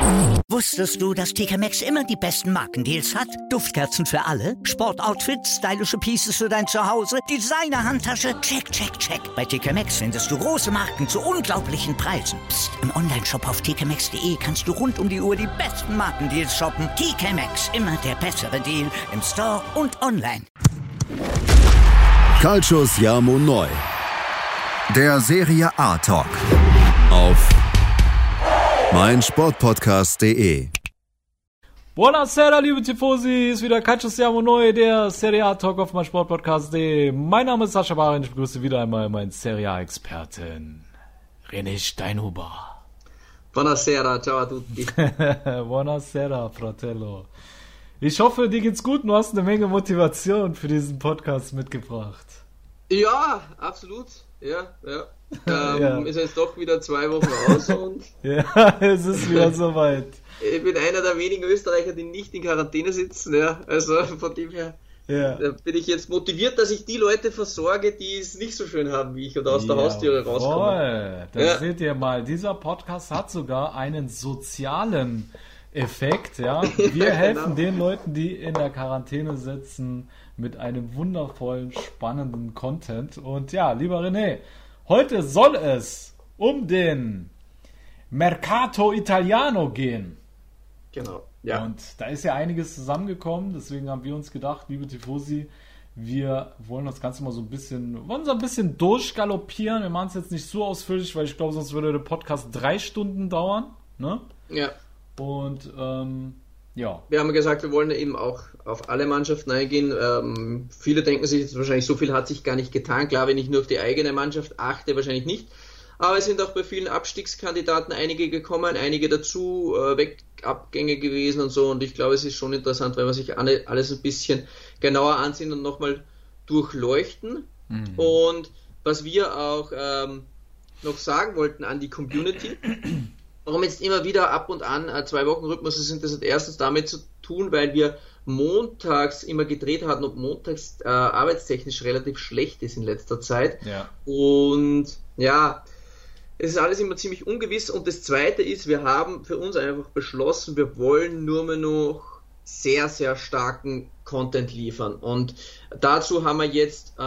Wusstest du, dass TK Maxx immer die besten Markendeals hat? Duftkerzen für alle, Sportoutfits, stylische Pieces für dein Zuhause, Designer-Handtasche, check, check, check. Bei TK Maxx findest du große Marken zu unglaublichen Preisen. Psst. Im Onlineshop auf tkmaxx.de kannst du rund um die Uhr die besten Markendeals shoppen. TK Maxx, immer der bessere Deal im Store und online. Calcius Jamo Neu. Der Serie A Talk. Auf meinsportpodcast.de. Buonasera, liebe Tifosi, ist wieder Calcius Jamo Neu, der Serie A Talk auf meinsportpodcast.de. Mein Name ist Sascha Barin, ich begrüße wieder einmal meinen Serie A-Experten, René Steinhuber. Buonasera, ciao a tutti. Buonasera, Fratello. Ich hoffe, dir geht's gut und du hast eine Menge Motivation für diesen Podcast mitgebracht. Ja, absolut. Ja. Ja. Ist jetzt doch wieder 2 Wochen aus und Ja, es ist wieder soweit. ich bin einer der wenigen Österreicher, die nicht in Quarantäne sitzen. Ja. Also von dem her bin ich jetzt motiviert, dass ich die Leute versorge, die es nicht so schön haben wie ich oder aus der Haustüre rauskommen. Das seht ihr mal. Dieser Podcast hat sogar einen sozialen Effekt. Ja, wir helfen den Leuten, die in der Quarantäne sitzen, mit einem wundervollen, spannenden Content. Und ja, lieber René, heute soll es um den Mercato Italiano gehen. Genau, ja. Und da ist ja einiges zusammengekommen, deswegen haben wir uns gedacht, liebe Tifosi, wir wollen das Ganze mal so ein bisschen durchgaloppieren. Wir machen es jetzt nicht so ausführlich, weil ich glaube, sonst würde der Podcast 3 Stunden dauern. Ne? Ja. Und ja. Wir haben gesagt, wir wollen eben auch auf alle Mannschaften eingehen. Viele denken sich jetzt wahrscheinlich, so viel hat sich gar nicht getan. Klar, wenn ich nur auf die eigene Mannschaft achte, wahrscheinlich nicht. Aber es sind auch bei vielen Abstiegskandidaten einige gekommen, einige dazu, Abgänge gewesen und so. Und ich glaube, es ist schon interessant, wenn man sich alles ein bisschen genauer ansehen und nochmal durchleuchten. Mhm. Und was wir auch noch sagen wollten an die Community, warum jetzt immer wieder ab und an 2-Wochen-Rhythmus sind, das hat erstens damit zu tun, weil wir montags immer gedreht hatten und montags arbeitstechnisch relativ schlecht ist in letzter Zeit. Ja. Und ja, es ist alles immer ziemlich ungewiss. Und das Zweite ist, wir haben für uns einfach beschlossen, wir wollen nur mehr noch sehr, sehr starken Content liefern. Und dazu haben wir jetzt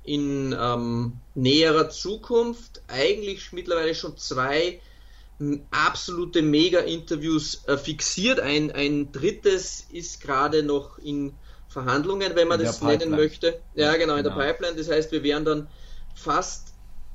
in näherer Zukunft eigentlich mittlerweile schon 2 absolute Mega-Interviews fixiert. Ein drittes ist gerade noch in Verhandlungen, wenn man das nennen möchte. Ja, genau, in der Pipeline. Das heißt, wir werden dann fast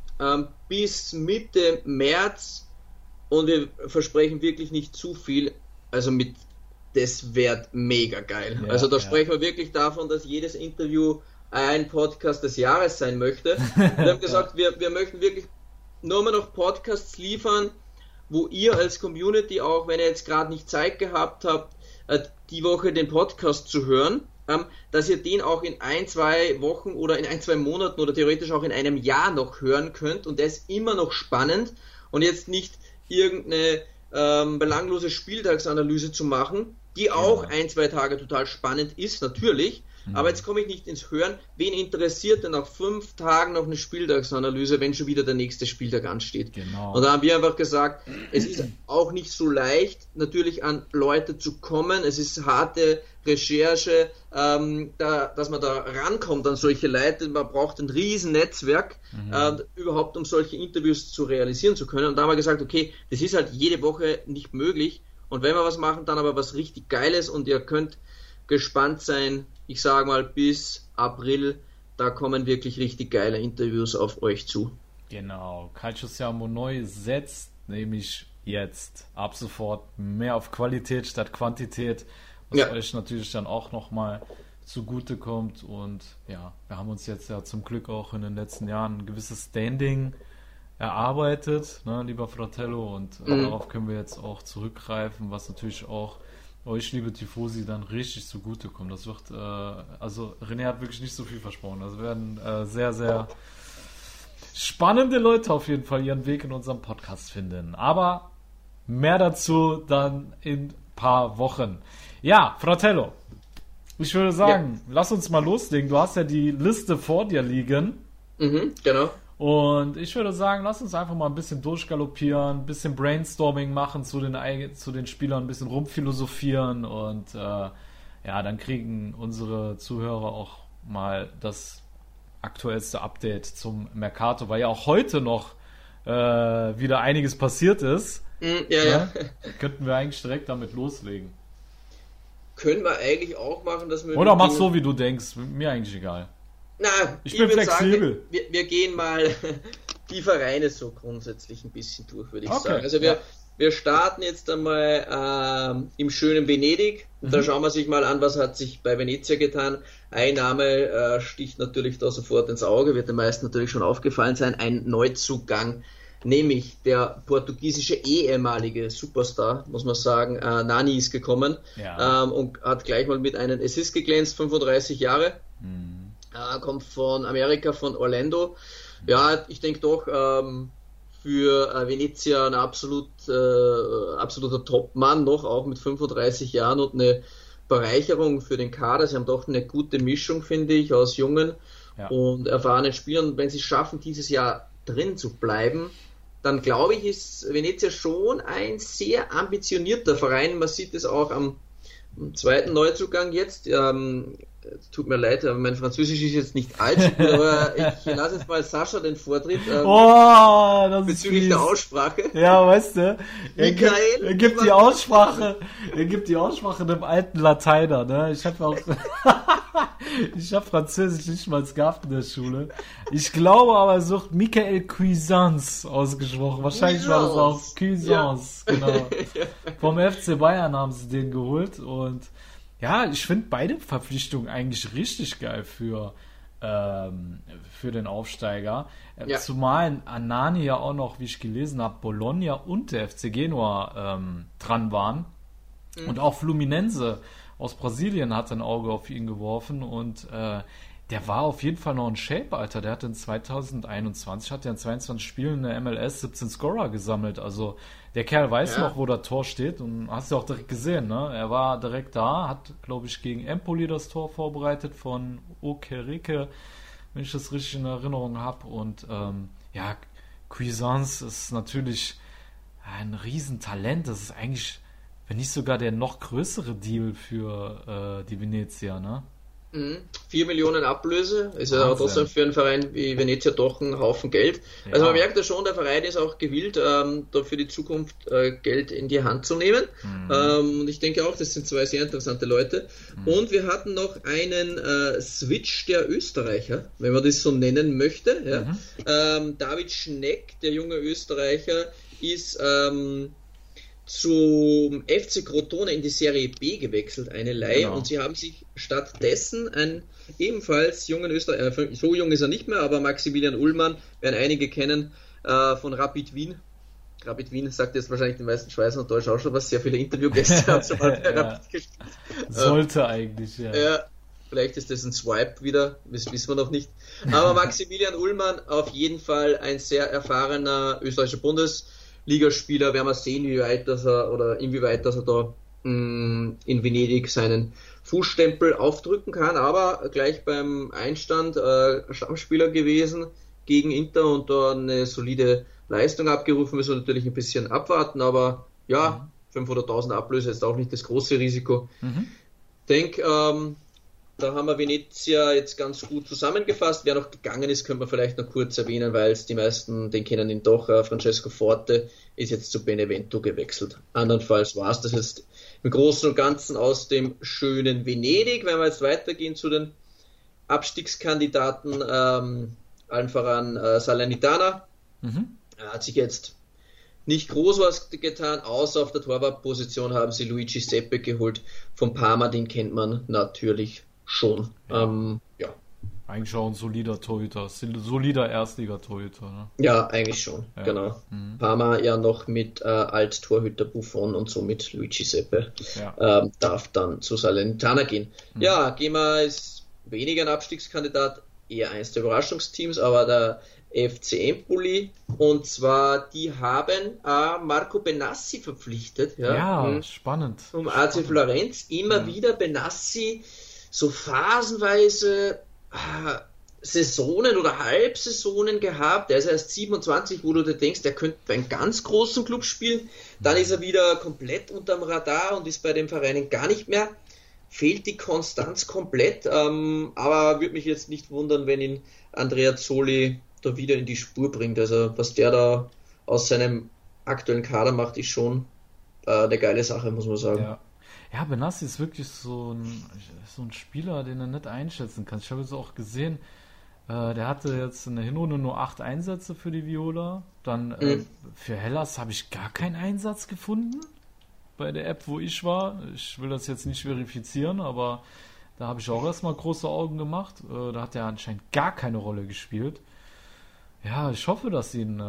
bis Mitte März, und wir versprechen wirklich nicht zu viel, also das wird mega geil. Ja, also da sprechen wir wirklich davon, dass jedes Interview ein Podcast des Jahres sein möchte. Wir haben gesagt, wir möchten wirklich nur mehr noch Podcasts liefern, wo ihr als Community auch, wenn ihr jetzt gerade nicht Zeit gehabt habt, die Woche den Podcast zu hören, dass ihr den auch in 1-2 Wochen oder in 1-2 Monaten oder theoretisch auch in einem Jahr noch hören könnt, und der ist immer noch spannend, und jetzt nicht irgendeine belanglose Spieltagsanalyse zu machen, die auch 1-2 Tage total spannend ist, natürlich. Aber jetzt komme ich nicht ins Hören. Wen interessiert denn nach 5 Tagen noch eine Spieltagsanalyse, wenn schon wieder der nächste Spieltag ansteht? Genau. Und da haben wir einfach gesagt, es ist auch nicht so leicht, natürlich an Leute zu kommen. Es ist harte Recherche, dass man da rankommt an solche Leute. Man braucht ein riesen Netzwerk, überhaupt um solche Interviews zu realisieren zu können. Und da haben wir gesagt, okay, das ist halt jede Woche nicht möglich. Und wenn wir was machen, dann aber was richtig Geiles, und ihr könnt gespannt sein, ich sage mal bis April, da kommen wirklich richtig geile Interviews auf euch zu. Genau, Calcius Jamo Neu setzt nämlich jetzt ab sofort mehr auf Qualität statt Quantität, was euch natürlich dann auch nochmal zugute kommt. Und ja, wir haben uns jetzt ja zum Glück auch in den letzten Jahren ein gewisses Standing erarbeitet, ne, lieber Fratello, und darauf können wir jetzt auch zurückgreifen, was natürlich auch euch, liebe Tifosi, dann richtig zugutekommt. Das wird, also René hat wirklich nicht so viel versprochen. Das werden sehr, sehr spannende Leute auf jeden Fall ihren Weg in unserem Podcast finden. Aber mehr dazu dann in ein paar Wochen. Ja, Fratello, ich würde sagen, lass uns mal loslegen. Du hast ja die Liste vor dir liegen. Genau. Und ich würde sagen, lass uns einfach mal ein bisschen durchgaloppieren, ein bisschen Brainstorming machen zu den Spielern, ein bisschen rumphilosophieren und dann kriegen unsere Zuhörer auch mal das aktuellste Update zum Mercato, weil ja auch heute noch wieder einiges passiert ist. Ja. Könnten wir eigentlich direkt damit loslegen. Können wir eigentlich auch machen, dass wir... Oder mach so, wie du denkst. Mir eigentlich egal. Na, ich bin flexibel. Sagen, wir gehen mal die Vereine so grundsätzlich ein bisschen durch, würde ich sagen. Also wir starten jetzt einmal im schönen Venedig. Und da schauen wir sich mal an, was hat sich bei Venezia getan. Ein Name sticht natürlich da sofort ins Auge, wird den meisten natürlich schon aufgefallen sein. Ein Neuzugang, nämlich der portugiesische ehemalige Superstar, muss man sagen, Nani ist gekommen und hat gleich mal mit einem Assist geglänzt, 35 Jahre. Kommt von Amerika, von Orlando. Ja, ich denke doch, für Venezia ein absoluter Top-Mann noch, auch mit 35 Jahren und eine Bereicherung für den Kader. Sie haben doch eine gute Mischung, finde ich, aus jungen und erfahrenen Spielern. Wenn sie es schaffen, dieses Jahr drin zu bleiben, dann glaube ich, ist Venezia schon ein sehr ambitionierter Verein. Man sieht es auch am zweiten Neuzugang jetzt. Tut mir leid, aber mein Französisch ist jetzt nicht allzu gut, aber ich lasse jetzt mal Sascha den Vortritt bezüglich der Aussprache. Ja, weißt du, er gibt die Aussprache dem alten Lateiner, ne? Ich habe Französisch nicht mal gehabt in der Schule. Ich glaube aber, es wird Michael Cuisance ausgesprochen. Wahrscheinlich war das auch Cuisance, genau. Vom FC Bayern haben sie den geholt und ja, ich finde beide Verpflichtungen eigentlich richtig geil für den Aufsteiger. Zumal Anani ja auch noch, wie ich gelesen habe, Bologna und der FC Genua dran waren. Und auch Fluminense aus Brasilien hat ein Auge auf ihn geworfen und der war auf jeden Fall noch in Shape, Alter. Der hat in 2021 in 22 Spielen in der MLS 17 Scorer gesammelt. Also der Kerl weiß noch, wo das Tor steht und hast du auch direkt gesehen, ne? Er war direkt da, hat, glaube ich, gegen Empoli das Tor vorbereitet von Okereke, wenn ich das richtig in Erinnerung habe. Und Cuisance ist natürlich ein Riesentalent. Das ist eigentlich, wenn nicht sogar der noch größere Deal für die Venezia, ne? 4 Millionen Ablöse, ist ja trotzdem für einen Verein wie Venezia doch ein Haufen Geld. Ja. Also man merkt ja schon, der Verein ist auch gewillt, da für die Zukunft Geld in die Hand zu nehmen. Und ich denke auch, das sind zwei sehr interessante Leute. Und wir hatten noch einen Switch der Österreicher, wenn man das so nennen möchte. Ja. David Schneck, der junge Österreicher, ist zum FC Crotone in die Serie B gewechselt, eine Leihe, und sie haben sich stattdessen einen ebenfalls jungen Österreicher, so jung ist er nicht mehr, aber Maximilian Ullmann, werden einige kennen, von Rapid Wien. Rapid Wien sagt jetzt wahrscheinlich den meisten Schweißern und Deutsch auch schon was, sehr viele Interviewgäste hat schon mal bei Rapid gespielt. Sollte eigentlich, ja. Vielleicht ist das ein Swipe wieder, das wissen wir noch nicht. Aber Maximilian Ullmann auf jeden Fall ein sehr erfahrener österreichischer Bundesligaspieler, werden wir sehen, inwieweit er da in Venedig seinen Fußstempel aufdrücken kann, aber gleich beim Einstand Stammspieler gewesen gegen Inter und da eine solide Leistung abgerufen, müssen wir natürlich ein bisschen abwarten, aber 500.000 Ablöse ist auch nicht das große Risiko. Ich denke, da haben wir Venezia jetzt ganz gut zusammengefasst. Wer noch gegangen ist, könnte man vielleicht noch kurz erwähnen, weil es die meisten, den kennen ihn doch. Francesco Forte ist jetzt zu Benevento gewechselt. Andernfalls war es das jetzt im Großen und Ganzen aus dem schönen Venedig. Wenn wir jetzt weitergehen zu den Abstiegskandidaten, allen voran Salernitana. Hat sich jetzt nicht groß was getan, außer auf der Torwartposition haben sie Luigi Seppe geholt. Von Parma, den kennt man natürlich schon. Eigentlich auch ein solider Torhüter, solider Erstliga-Torhüter. Ne? Ja, eigentlich schon, genau. Parma ja noch mit Alt-Torhüter Buffon und somit Luigi Seppe darf dann zu Salernitana gehen. Gema ist weniger ein Abstiegskandidat, eher eins der Überraschungsteams, aber der FC Empoli, und zwar die haben Marco Benassi verpflichtet. Spannend. Um AC Florenz, immer wieder Benassi so phasenweise Saisonen oder Halbsaisonen gehabt. Der ist erst 27, wo du dir denkst, der könnte bei einem ganz großen Club spielen. Dann ist er wieder komplett unterm Radar und ist bei den Vereinen gar nicht mehr. Fehlt die Konstanz komplett, aber würde mich jetzt nicht wundern, wenn ihn Andreazzoli da wieder in die Spur bringt. Also was der da aus seinem aktuellen Kader macht, ist schon eine geile Sache, muss man sagen. Ja, Benassi ist wirklich so ein Spieler, den du nicht einschätzen kannst. Ich habe es auch gesehen, der hatte jetzt in der Hinrunde nur 8 Einsätze für die Viola. Dann für Hellas habe ich gar keinen Einsatz gefunden bei der App, wo ich war. Ich will das jetzt nicht verifizieren, aber da habe ich auch erstmal große Augen gemacht. Da hat er anscheinend gar keine Rolle gespielt. Ja, ich hoffe, dass ihn,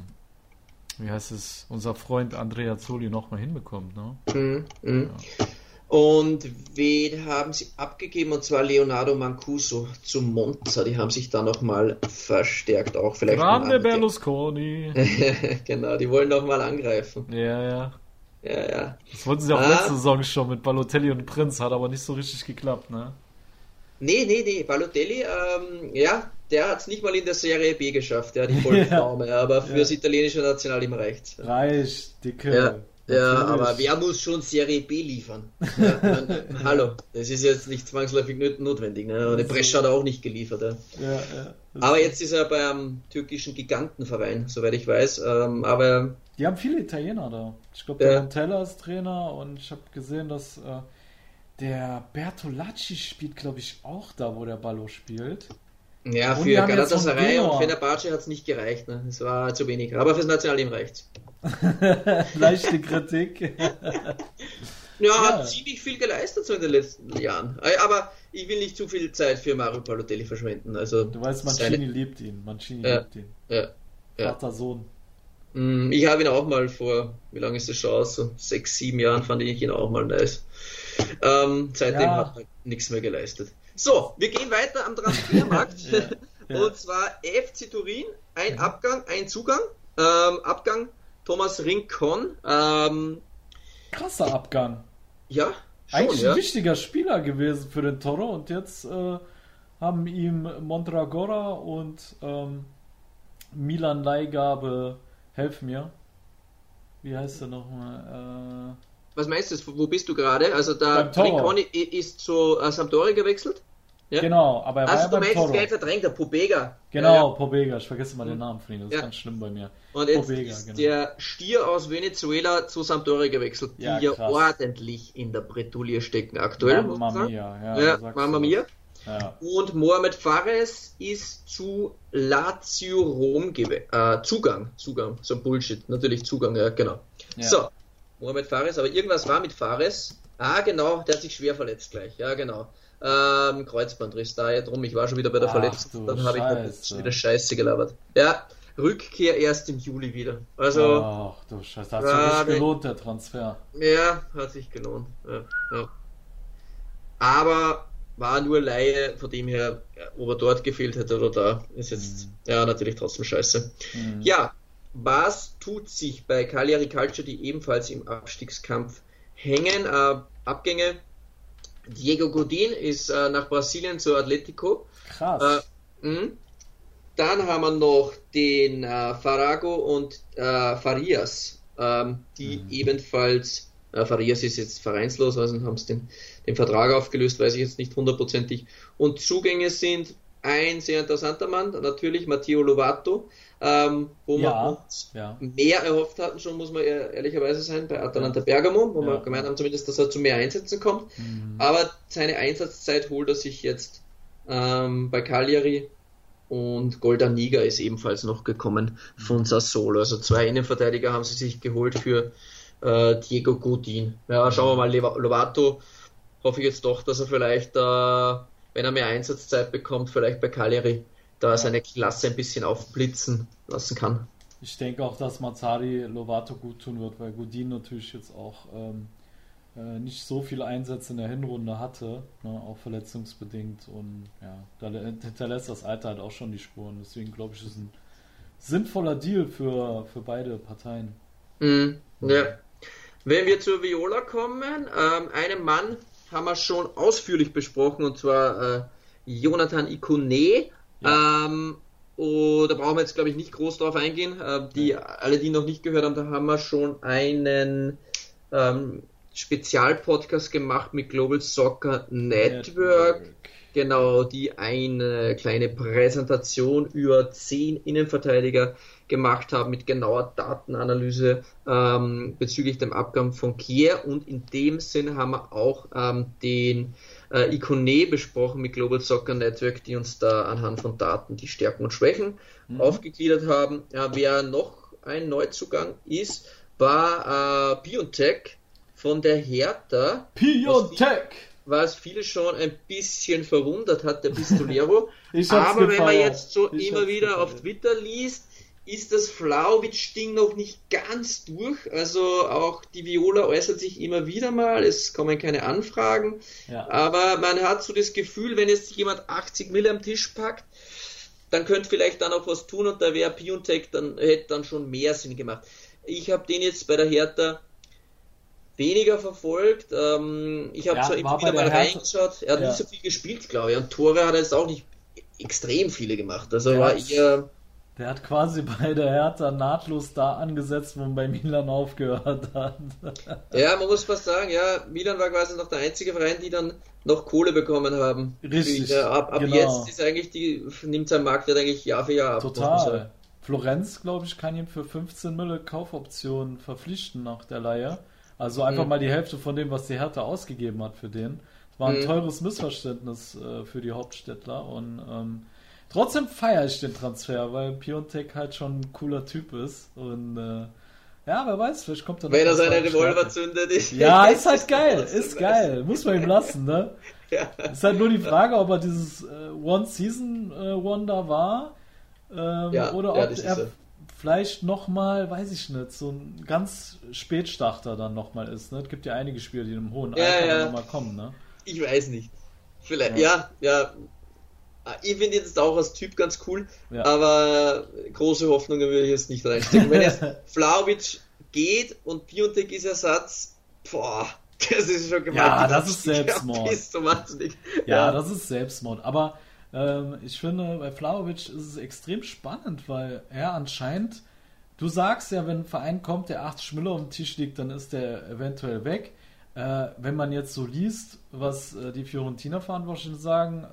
unser Freund Andreazzoli nochmal hinbekommt. Ne? Ja. Und wen haben sie abgegeben? Und zwar Leonardo Mancuso zu Monza. Die haben sich da nochmal verstärkt. Auch vielleicht Grande Berlusconi. Genau, die wollen nochmal angreifen. Ja. Das wollten sie auch letzte Saison schon mit Balotelli und Prinz, hat aber nicht so richtig geklappt, ne? Nee. Balotelli, der hat es nicht mal in der Serie B geschafft, die Vollpflaume, aber fürs italienische Nationalteam reicht's. Reicht, dicke. Ja, aber wer muss schon Serie B liefern? Ja, hallo, das ist jetzt nicht zwangsläufig notwendig. Ne? Der Brescia hat er auch nicht geliefert. Ja. Aber jetzt ist er beim türkischen Gigantenverein, soweit ich weiß. Aber die haben viele Italiener da. Ich glaube, der Montella ist Trainer und ich habe gesehen, dass der Bertolacci spielt, glaube ich, auch da, wo der Ballo spielt. Ja, und für Galatasaray und Fenerbahce hat es nicht gereicht. Ne? Es war zu wenig. Aber fürs Nationalteam reicht's. Leichte Kritik. Hat ziemlich viel geleistet so in den letzten Jahren. Aber ich will nicht zu viel Zeit für Mario Balotelli verschwenden. Also du weißt, Mancini liebt ihn. Ja. Vater, Sohn. Ich habe ihn auch mal vor, wie lange ist das schon aus? So 6, 7 Jahren fand ich ihn auch mal nice. Seitdem hat er nichts mehr geleistet. So, wir gehen weiter am Transfermarkt. Und zwar FC Turin, ein Abgang, ein Zugang. Abgang Thomas Rincon. Krasser Abgang. Ja, schon, eigentlich ein wichtiger Spieler gewesen für den Toro und jetzt haben ihm Mondragora und Milan Leihgabe, helf mir. Wie heißt er nochmal? Was meinst du? Wo bist du gerade? Also der Rincon ist zu Sampdoria gewechselt? Ja? Genau, aber er war ja beim Toro. Also du meinst Geld verdrängt, der Pobega. Genau, Pobega. Ich vergesse mal den Namen von ihm, das ist ganz schlimm bei mir. Und jetzt ist der Stier aus Venezuela zu Sampdoria gewechselt, die ja ordentlich in der Bretouille stecken aktuell. Mamma Mia. Mamma Mia. Ja. Und Mohamed Fares ist zu Lazio Rom Zugang, so Bullshit, natürlich Zugang, ja, genau. Ja. So, Mohamed Fares, aber irgendwas war mit Fares. Genau, der hat sich schwer verletzt gleich, ja genau. Kreuzbandriss, da drum, ich war schon wieder bei der Verletzung, dann habe ich wieder Scheiße gelabert. Ja, Rückkehr erst im Juli wieder. Also, ach du Scheiße, hat sich gelohnt, der Transfer. Ja, hat sich gelohnt. Ja. Aber war nur Laie, von dem her, ob er dort gefehlt hätte oder da, ist jetzt natürlich trotzdem scheiße. Ja, was tut sich bei Cagliari Calcio, die ebenfalls im Abstiegskampf hängen? Abgänge. Diego Godin ist nach Brasilien zu Atletico. Krass. Dann haben wir noch den Farago und Farias, die ebenfalls, Farias ist jetzt vereinslos, also haben sie den Vertrag aufgelöst, weiß ich jetzt nicht hundertprozentig. Und Zugänge sind ein sehr interessanter Mann, natürlich Matteo Lovato, wo wir uns mehr erhofft hatten, schon muss man ehrlicherweise sein, bei Atalanta Bergamo, wo wir gemeint haben zumindest, dass er zu mehr Einsätzen kommt. Aber seine Einsatzzeit holt er sich jetzt bei Cagliari und Goldaniga ist ebenfalls noch gekommen von Sassuolo. Also 2 Innenverteidiger haben sie sich geholt für Diego Godin. Ja, schauen wir mal, Lovato hoffe ich jetzt doch, dass er vielleicht, wenn er mehr Einsatzzeit bekommt, vielleicht bei Cagliari da seine Klasse ein bisschen aufblitzen lassen kann. Ich denke auch, dass Mazzari Lovato gut tun wird, weil Godin natürlich jetzt auch nicht so viele Einsätze in der Hinrunde hatte, ne, auch verletzungsbedingt und da hinterlässt das Alter halt auch schon die Spuren. Deswegen glaube ich, ist ein sinnvoller Deal für beide Parteien. Ja. Wenn wir zur Viola kommen, einen Mann haben wir schon ausführlich besprochen, und zwar Jonathan Ikone, Ja. Da brauchen wir jetzt, glaube ich, nicht groß drauf eingehen. Alle, die noch nicht gehört haben, da haben wir schon einen Spezialpodcast gemacht mit Global Soccer Network. Genau, die eine kleine Präsentation über 10 Innenverteidiger gemacht haben mit genauer Datenanalyse bezüglich dem Abgang von Kier, und in dem Sinn haben wir auch den Ikoné besprochen mit Global Soccer Network, die uns da anhand von Daten die Stärken und Schwächen aufgegliedert haben. Wer noch ein Neuzugang ist, war Piontek von der Hertha. Piontek! Was viele schon ein bisschen verwundert hat, der Pistolero. Aber wenn man jetzt so immer wieder auf Twitter liest, ist das Vlahovic-Ding noch nicht ganz durch. Also auch die Viola äußert sich immer wieder mal, es kommen keine Anfragen. Ja. Aber man hat so das Gefühl, wenn jetzt jemand 80 Mille am Tisch packt, dann könnte vielleicht dann auch was tun, und da wäre Piontek hätte dann schon mehr Sinn gemacht. Ich habe den jetzt bei der Hertha weniger verfolgt. Ich habe zwar immer wieder mal reingeschaut. Er hat nicht so viel gespielt, glaube ich. Und Tore hat er jetzt auch nicht extrem viele gemacht. Also war eher... Der hat quasi bei der Hertha nahtlos da angesetzt, wo man bei Milan aufgehört hat. Ja, man muss fast sagen, Milan war quasi noch der einzige Verein, die dann noch Kohle bekommen haben. Richtig. Ab jetzt ist eigentlich nimmt sein Markt eigentlich Jahr für Jahr ab. Total. Florenz, glaube ich, kann ihn für 15 Mille Kaufoptionen verpflichten nach der Leihe. Also einfach mal die Hälfte von dem, was die Hertha ausgegeben hat für den. Das war ein teures Missverständnis für die Hauptstädtler, und trotzdem feiere ich den Transfer, weil Piontek halt schon ein cooler Typ ist, und wer weiß, vielleicht kommt er noch. Wenn er seine Revolver zündet. Ja, ist halt geil, ist geil, muss man ihm lassen, ne? Ja. Ist halt nur die Frage, ob er dieses One-Season-Wonder war, oder ob er vielleicht nochmal, weiß ich nicht, so ein ganz Spätstarter dann nochmal ist. Ne? Es gibt ja einige Spieler, die in einem hohen Alter nochmal kommen. Ne? Ich weiß nicht. Vielleicht, ich finde jetzt auch als Typ ganz cool, aber große Hoffnungen würde ich jetzt nicht reinstecken. Wenn jetzt Vlahovic geht und Piontek ist Ersatz, das ist schon gemein. Ja, das ist Selbstmord. Das ist Selbstmord. Aber ich finde, bei Vlahovic ist es extrem spannend, weil er anscheinend, du sagst ja, wenn ein Verein kommt, der 80 Mille auf dem Tisch liegt, dann ist der eventuell weg. Wenn man jetzt so liest, was die Fiorentina-Verantwortlichen sagen,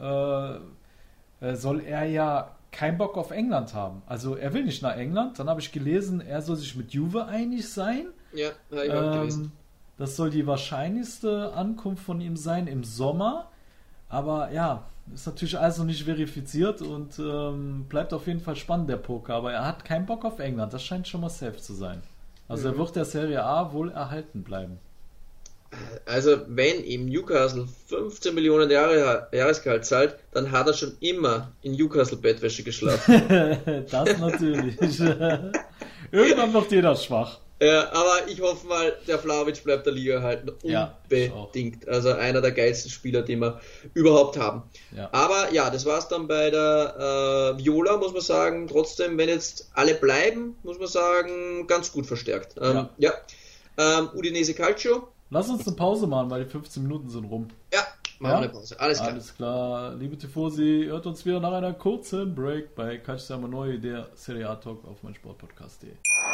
soll er ja keinen Bock auf England haben. Also er will nicht nach England. Dann habe ich gelesen, er soll sich mit Juve einig sein. Ja, habe ich auch gelesen. Das soll die wahrscheinlichste Ankunft von ihm sein im Sommer. Aber ist natürlich also nicht verifiziert, und bleibt auf jeden Fall spannend, der Poker. Aber er hat keinen Bock auf England. Das scheint schon mal safe zu sein. Also er wird der Serie A wohl erhalten bleiben. Also wenn ihm Newcastle 15 Millionen Jahresgehalt zahlt, dann hat er schon immer in Newcastle Bettwäsche geschlafen. Das natürlich. Irgendwann wird jeder schwach. Ja, aber ich hoffe mal, der Vlahovic bleibt der Liga erhalten. Unbedingt. Also einer der geilsten Spieler, die wir überhaupt haben. Ja. Aber das war's dann bei der Viola, muss man sagen. Trotzdem, wenn jetzt alle bleiben, muss man sagen, ganz gut verstärkt. Udinese Calcio. Lass uns eine Pause machen, weil die 15 Minuten sind rum. Ja, machen wir eine Pause. Alles klar. Alles klar. Liebe Tifosi, hört uns wieder nach einer kurzen Break bei Calcio Siamo Neu, der Serie A Talk auf meinsportpodcast.de.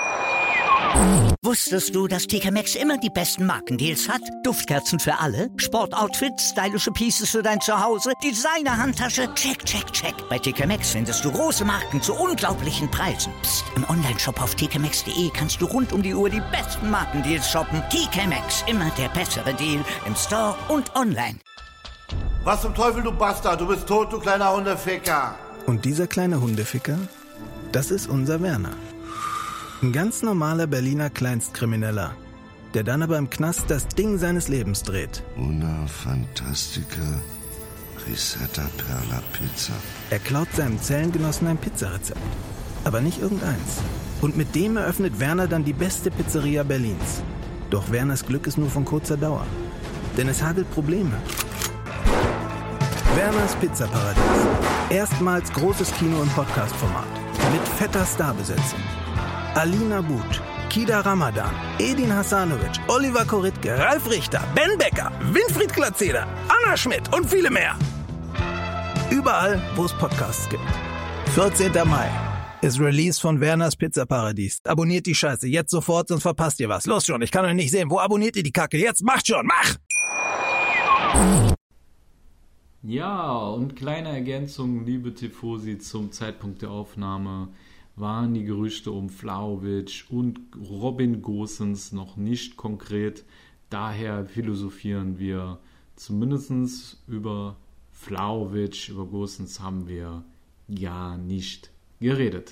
Wusstest du, dass TK Maxx immer die besten Markendeals hat? Duftkerzen für alle, Sportoutfits, stylische Pieces für dein Zuhause, Designer-Handtasche, check, check, check. Bei TK Maxx findest du große Marken zu unglaublichen Preisen. Psst. Im Onlineshop auf tkmaxx.de kannst du rund um die Uhr die besten Markendeals shoppen. TK Maxx, immer der bessere Deal im Store und online. Was zum Teufel, du Bastard? Du bist tot, du kleiner Hundeficker. Und dieser kleine Hundeficker, das ist unser Werner. Ein ganz normaler Berliner Kleinstkrimineller, der dann aber im Knast das Ding seines Lebens dreht. Una fantastica risetta per la pizza. Er klaut seinem Zellengenossen ein Pizzarezept, aber nicht irgendeins. Und mit dem eröffnet Werner dann die beste Pizzeria Berlins. Doch Werners Glück ist nur von kurzer Dauer, denn es hagelt Probleme. Werners Pizzaparadies. Erstmals großes Kino- und Podcast-Format. Mit fetter Starbesetzung. Alina But, Kida Ramadan, Edin Hasanovic, Oliver Koritke, Ralf Richter, Ben Becker, Winfried Glatzeder, Anna Schmidt und viele mehr. Überall, wo es Podcasts gibt. 14. Mai ist Release von Werners Pizza Paradies. Abonniert die Scheiße jetzt sofort, sonst verpasst ihr was. Los schon, ich kann euch nicht sehen. Wo abonniert ihr die Kacke? Jetzt macht schon, mach! Ja, und kleine Ergänzung, liebe Tifosi, zum Zeitpunkt der Aufnahme waren die Gerüchte um Vlahovic und Robin Gosens noch nicht konkret. Daher philosophieren wir zumindest über Vlahovic, über Gosens haben wir ja nicht geredet.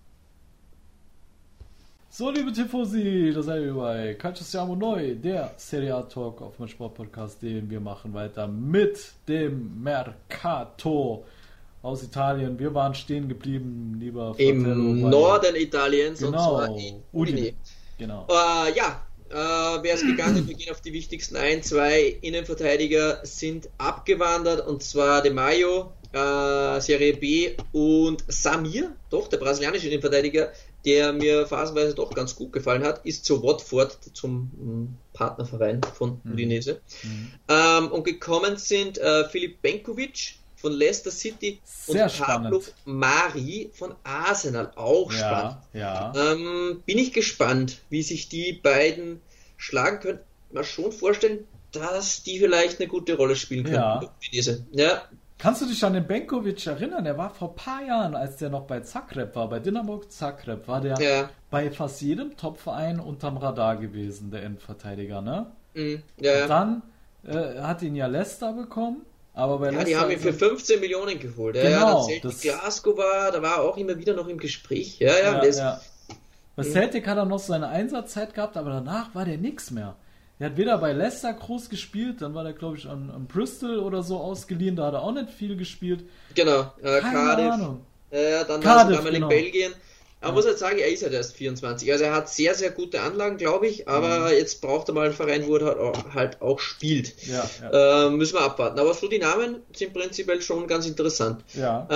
So, liebe Tifosi, da seid ihr bei Calcio Siamo Neu, der Serie A Talk auf meinem Sportpodcast, den wir machen weiter mit dem Mercato aus Italien. Wir waren stehen geblieben, lieber Fratello. Im Norden Italiens, genau, und zwar in Udine. Genau. Wer ist gegangen? Wir gehen auf die wichtigsten ein. 2 Innenverteidiger sind abgewandert, und zwar De Maio, Serie B, und Samir, doch der brasilianische Innenverteidiger, der mir phasenweise doch ganz gut gefallen hat, ist zu Watford, zum Partnerverein von Udinese. Und gekommen sind Filip Benkovic von Leicester City sehr und Pablo Mari von Arsenal, auch spannend. Ja. Bin ich gespannt, wie sich die beiden schlagen können. Mal schon vorstellen, dass die vielleicht eine gute Rolle spielen können. Ja. Kannst du dich an den Benkovic erinnern? Der war vor ein paar Jahren, als der noch bei Zagreb war, bei Dinamo Zagreb, war der bei fast jedem Topverein unterm Radar gewesen, der Innenverteidiger, ne? Und dann hat ihn ja Leicester bekommen. Aber bei die haben ihn für 15 Millionen geholt. Genau, Glasgow da war auch immer wieder noch im Gespräch. Bei Celtic hat er noch seine Einsatzzeit gehabt, aber danach war der nix mehr. Er hat weder bei Leicester groß gespielt, dann war der, glaube ich, an Bristol oder so ausgeliehen, da hat er auch nicht viel gespielt. Genau, Keine Ahnung. Dann war er einmal in Belgien. Man muss halt sagen, er ist ja erst 24. Also er hat sehr, sehr gute Anlagen, glaube ich, aber jetzt braucht er mal einen Verein, wo er halt auch spielt. Müssen wir abwarten. Aber so die Namen sind prinzipiell schon ganz interessant. Ja.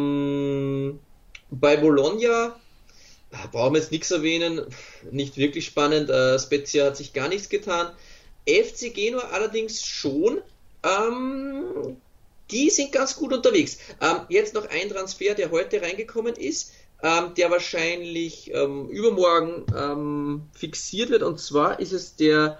Bei Bologna brauchen wir jetzt nichts erwähnen, nicht wirklich spannend. Spezia hat sich gar nichts getan. FC Genua allerdings schon. Die sind ganz gut unterwegs. Jetzt noch ein Transfer, der heute reingekommen ist, der wahrscheinlich übermorgen fixiert wird, und zwar ist es der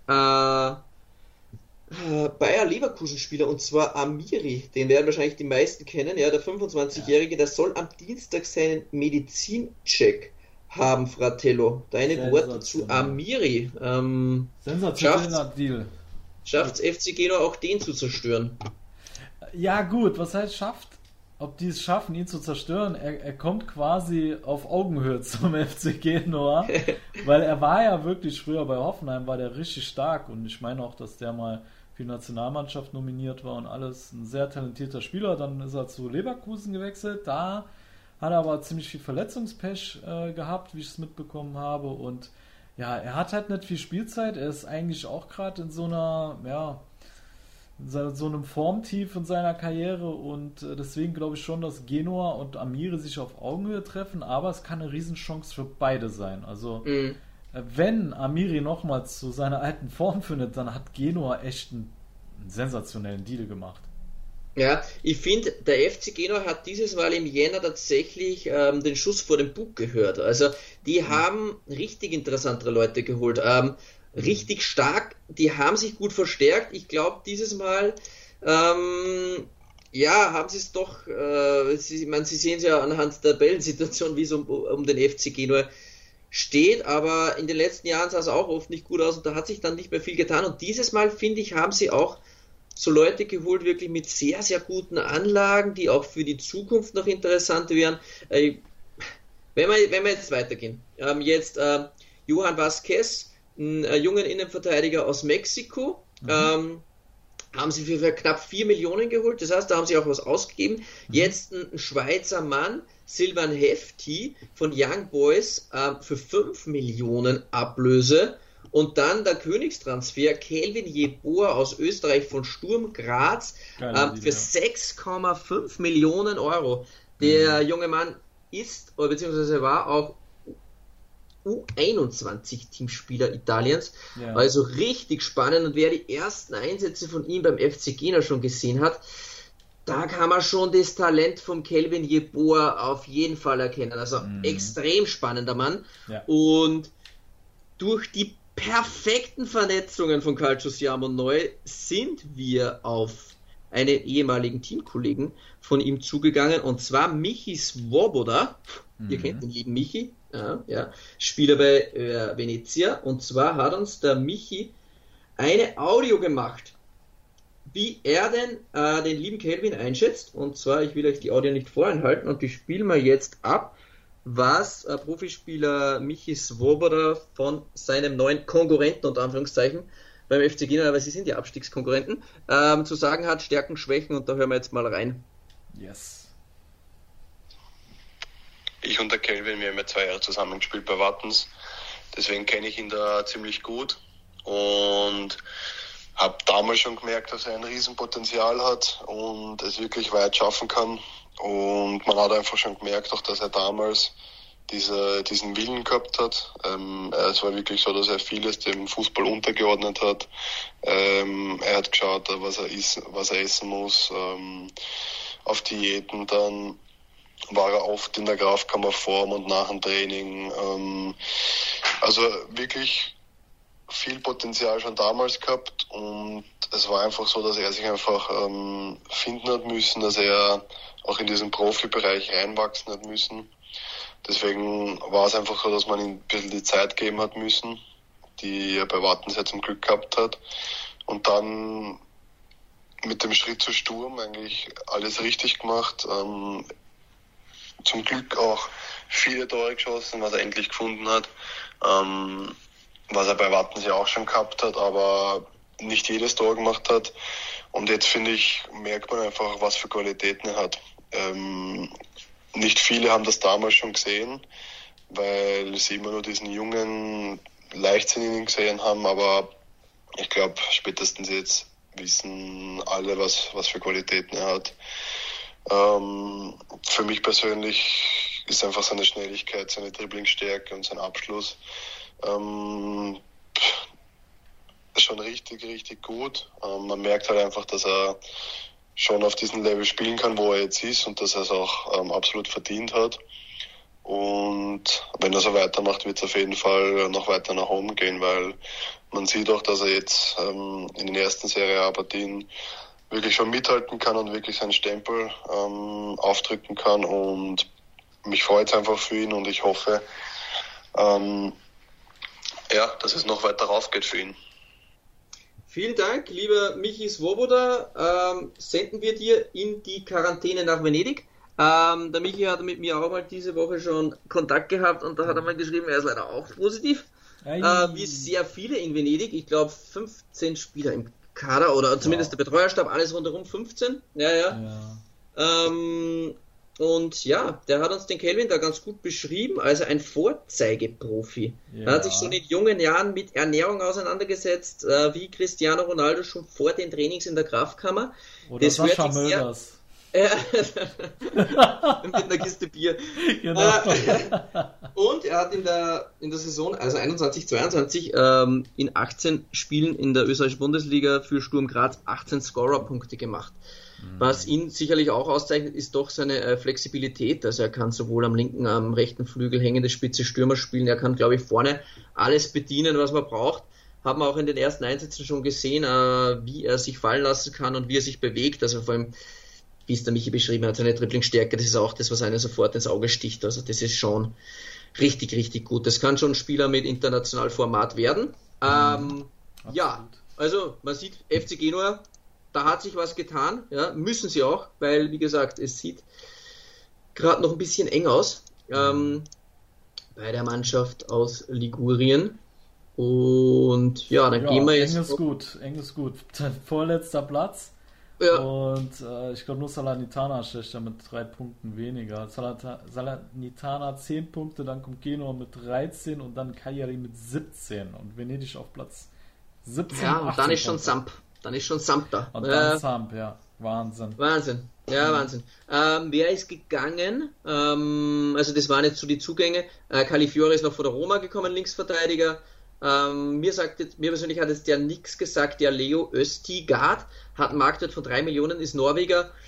Bayer Leverkusen-Spieler, und zwar Amiri. Den werden wahrscheinlich die meisten kennen. Ja, der 25-Jährige, der soll am Dienstag seinen Medizincheck haben, Fratello. Deine Worte zu Amiri. Sensationeller Deal. Schafft es FC Genua auch den zu zerstören? Ja gut, was heißt schafft? Ob die es schaffen, ihn zu zerstören? Er kommt quasi auf Augenhöhe zum FC Genua, weil er war ja wirklich früher bei Hoffenheim, war der richtig stark, und ich meine auch, dass der mal für die Nationalmannschaft nominiert war und alles, ein sehr talentierter Spieler. Dann ist er zu Leverkusen gewechselt, da hat er aber ziemlich viel Verletzungspech gehabt, wie ich es mitbekommen habe, und ja, er hat halt nicht viel Spielzeit, er ist eigentlich auch gerade in so einem Formtief in seiner Karriere, und deswegen glaube ich schon, dass Genua und Amiri sich auf Augenhöhe treffen, aber es kann eine Riesenchance für beide sein. Also wenn Amiri nochmals zu seiner alten Form findet, dann hat Genua echt einen sensationellen Deal gemacht. Ja, ich finde, der FC Genua hat dieses Mal im Jänner tatsächlich den Schuss vor dem Bug gehört. Also die haben richtig interessantere Leute geholt. Richtig stark, die haben sich gut verstärkt. Ich glaube, dieses Mal haben sie es doch, Sie sehen es ja anhand der Tabellensituation, wie es um den FC Genua steht, aber in den letzten Jahren sah es auch oft nicht gut aus, und da hat sich dann nicht mehr viel getan, und dieses Mal, finde ich, haben sie auch so Leute geholt, wirklich mit sehr, sehr guten Anlagen, die auch für die Zukunft noch interessant wären. Wenn wir jetzt weitergehen, Johan Vazquez, einen jungen Innenverteidiger aus Mexiko, haben sie für knapp 4 Millionen geholt, das heißt, da haben sie auch was ausgegeben. Jetzt ein Schweizer Mann, Silvan Hefti von Young Boys, für 5 Millionen Ablöse. Und dann der Königstransfer, Kelvin Jeboa aus Österreich von Sturm Graz, für 6,5 Millionen Euro. Der junge Mann ist, beziehungsweise war auch U21-Teamspieler Italiens, also richtig spannend, und wer die ersten Einsätze von ihm beim FC Genua schon gesehen hat, da kann man schon das Talent vom Kelvin Yeboah auf jeden Fall erkennen. Also extrem spannender Mann. Ja. Und durch die perfekten Vernetzungen von Calcio Siamo Neu sind wir auf einen ehemaligen Teamkollegen von ihm zugegangen, und zwar Michi Svoboda. Ihr kennt den lieben Michi, ja, Spieler bei Venezia. Und zwar hat uns der Michi eine Audio gemacht, wie er denn den lieben Kelvin einschätzt. Und zwar, ich will euch die Audio nicht vorenthalten und die spielen wir jetzt ab, was Profispieler Michi Svoboda von seinem neuen Konkurrenten, unter Anführungszeichen, beim FC Genoa, weil sie sind ja Abstiegskonkurrenten, zu sagen hat, Stärken, Schwächen, und da hören wir jetzt mal rein. Yes. Ich und der Kelvin, wir haben ja 2 Jahre zusammengespielt bei Wattens, deswegen kenne ich ihn da ziemlich gut und habe damals schon gemerkt, dass er ein Riesenpotenzial hat und es wirklich weit schaffen kann. Und man hat einfach schon gemerkt, auch dass er damals diesen Willen gehabt hat. Es war wirklich so, dass er vieles dem Fußball untergeordnet hat. Er hat geschaut, was er essen muss, auf Diäten. Dann war er oft in der Kraftkammer vorm und nach dem Training. Also wirklich viel Potenzial schon damals gehabt, und es war einfach so, dass er sich einfach finden hat müssen, dass er auch in diesen Profibereich reinwachsen hat müssen. Deswegen war es einfach so, dass man ihm ein bisschen die Zeit geben hat müssen, die er bei Wattens ja zum Glück gehabt hat. Und dann mit dem Schritt zu Sturm eigentlich alles richtig gemacht. Zum Glück auch viele Tore geschossen, was er endlich gefunden hat. Was er bei Wattens ja auch schon gehabt hat, aber nicht jedes Tor gemacht hat. Und jetzt, finde ich, merkt man einfach, was für Qualitäten er hat. Nicht viele haben das damals schon gesehen, weil sie immer nur diesen jungen Leichtsinnigen gesehen haben, aber ich glaube, spätestens jetzt wissen alle, was für Qualitäten er hat. Für mich persönlich ist einfach seine Schnelligkeit, seine Dribblingstärke und sein Abschluss schon richtig, richtig gut. Man merkt halt einfach, dass er schon auf diesem Level spielen kann, wo er jetzt ist, und dass er es auch absolut verdient hat. Und wenn er so weitermacht, wird es auf jeden Fall noch weiter nach oben gehen, weil man sieht auch, dass er jetzt in den ersten Serie A-Partien wirklich schon mithalten kann und wirklich seinen Stempel aufdrücken kann. Und mich freut es einfach für ihn, und ich hoffe, dass es noch weiter raufgeht für ihn. Vielen Dank, lieber Michi Svoboda. Senden wir dir in die Quarantäne nach Venedig. Der Michi hat mit mir auch mal diese Woche schon Kontakt gehabt, und da hat er mal geschrieben, er ist leider auch positiv. Wie sehr viele in Venedig, ich glaube 15 Spieler im Kader, oder zumindest der Betreuerstab, alles rundherum 15. Ja. Und ja, der hat uns den Kelvin da ganz gut beschrieben, also ein Vorzeigeprofi. Ja. Er hat sich schon in jungen Jahren mit Ernährung auseinandergesetzt, wie Cristiano Ronaldo schon vor den Trainings in der Kraftkammer. Oder das Sascha Mölders. Mit einer Kiste Bier. Genau. Und er hat in der Saison, also 21-22, in 18 Spielen in der österreichischen Bundesliga für Sturm Graz 18 Scorerpunkte gemacht. Was ihn sicherlich auch auszeichnet, ist doch seine Flexibilität. Also er kann sowohl am linken, am rechten Flügel hängende Spitze Stürmer spielen. Er kann, glaube ich, vorne alles bedienen, was man braucht. Haben wir auch in den ersten Einsätzen schon gesehen, wie er sich fallen lassen kann und wie er sich bewegt. Also vor allem, wie es der Michi beschrieben hat, seine Dribblingstärke, das ist auch das, was einem sofort ins Auge sticht. Also das ist schon richtig, richtig gut. Das kann schon ein Spieler mit international Format werden. Ja, also man sieht, FC Genua, da hat sich was getan, ja, müssen sie auch, weil, wie gesagt, es sieht gerade noch ein bisschen eng aus bei der Mannschaft aus Ligurien. Und ja, dann gehen wir jetzt... Eng ist gut. Vorletzter Platz. Ja. Und ich glaube nur Salernitana steht da mit 3 Punkten weniger. Salernitana 10 Punkte, dann kommt Genua mit 13 und dann Cagliari mit 17 und Venedig auf Platz 17. Ja, und dann ist schon Samp. Dann ist schon Samp da. Und dann Samp, ja. Wahnsinn. Ja, Wahnsinn. Wer ist gegangen? Also das waren jetzt so die Zugänge. Califiore ist noch von der Roma gekommen, Linksverteidiger. Mir persönlich hat jetzt der nix gesagt. Der Leo Östigard hat einen Marktwert von 3 Millionen, ist Norweger.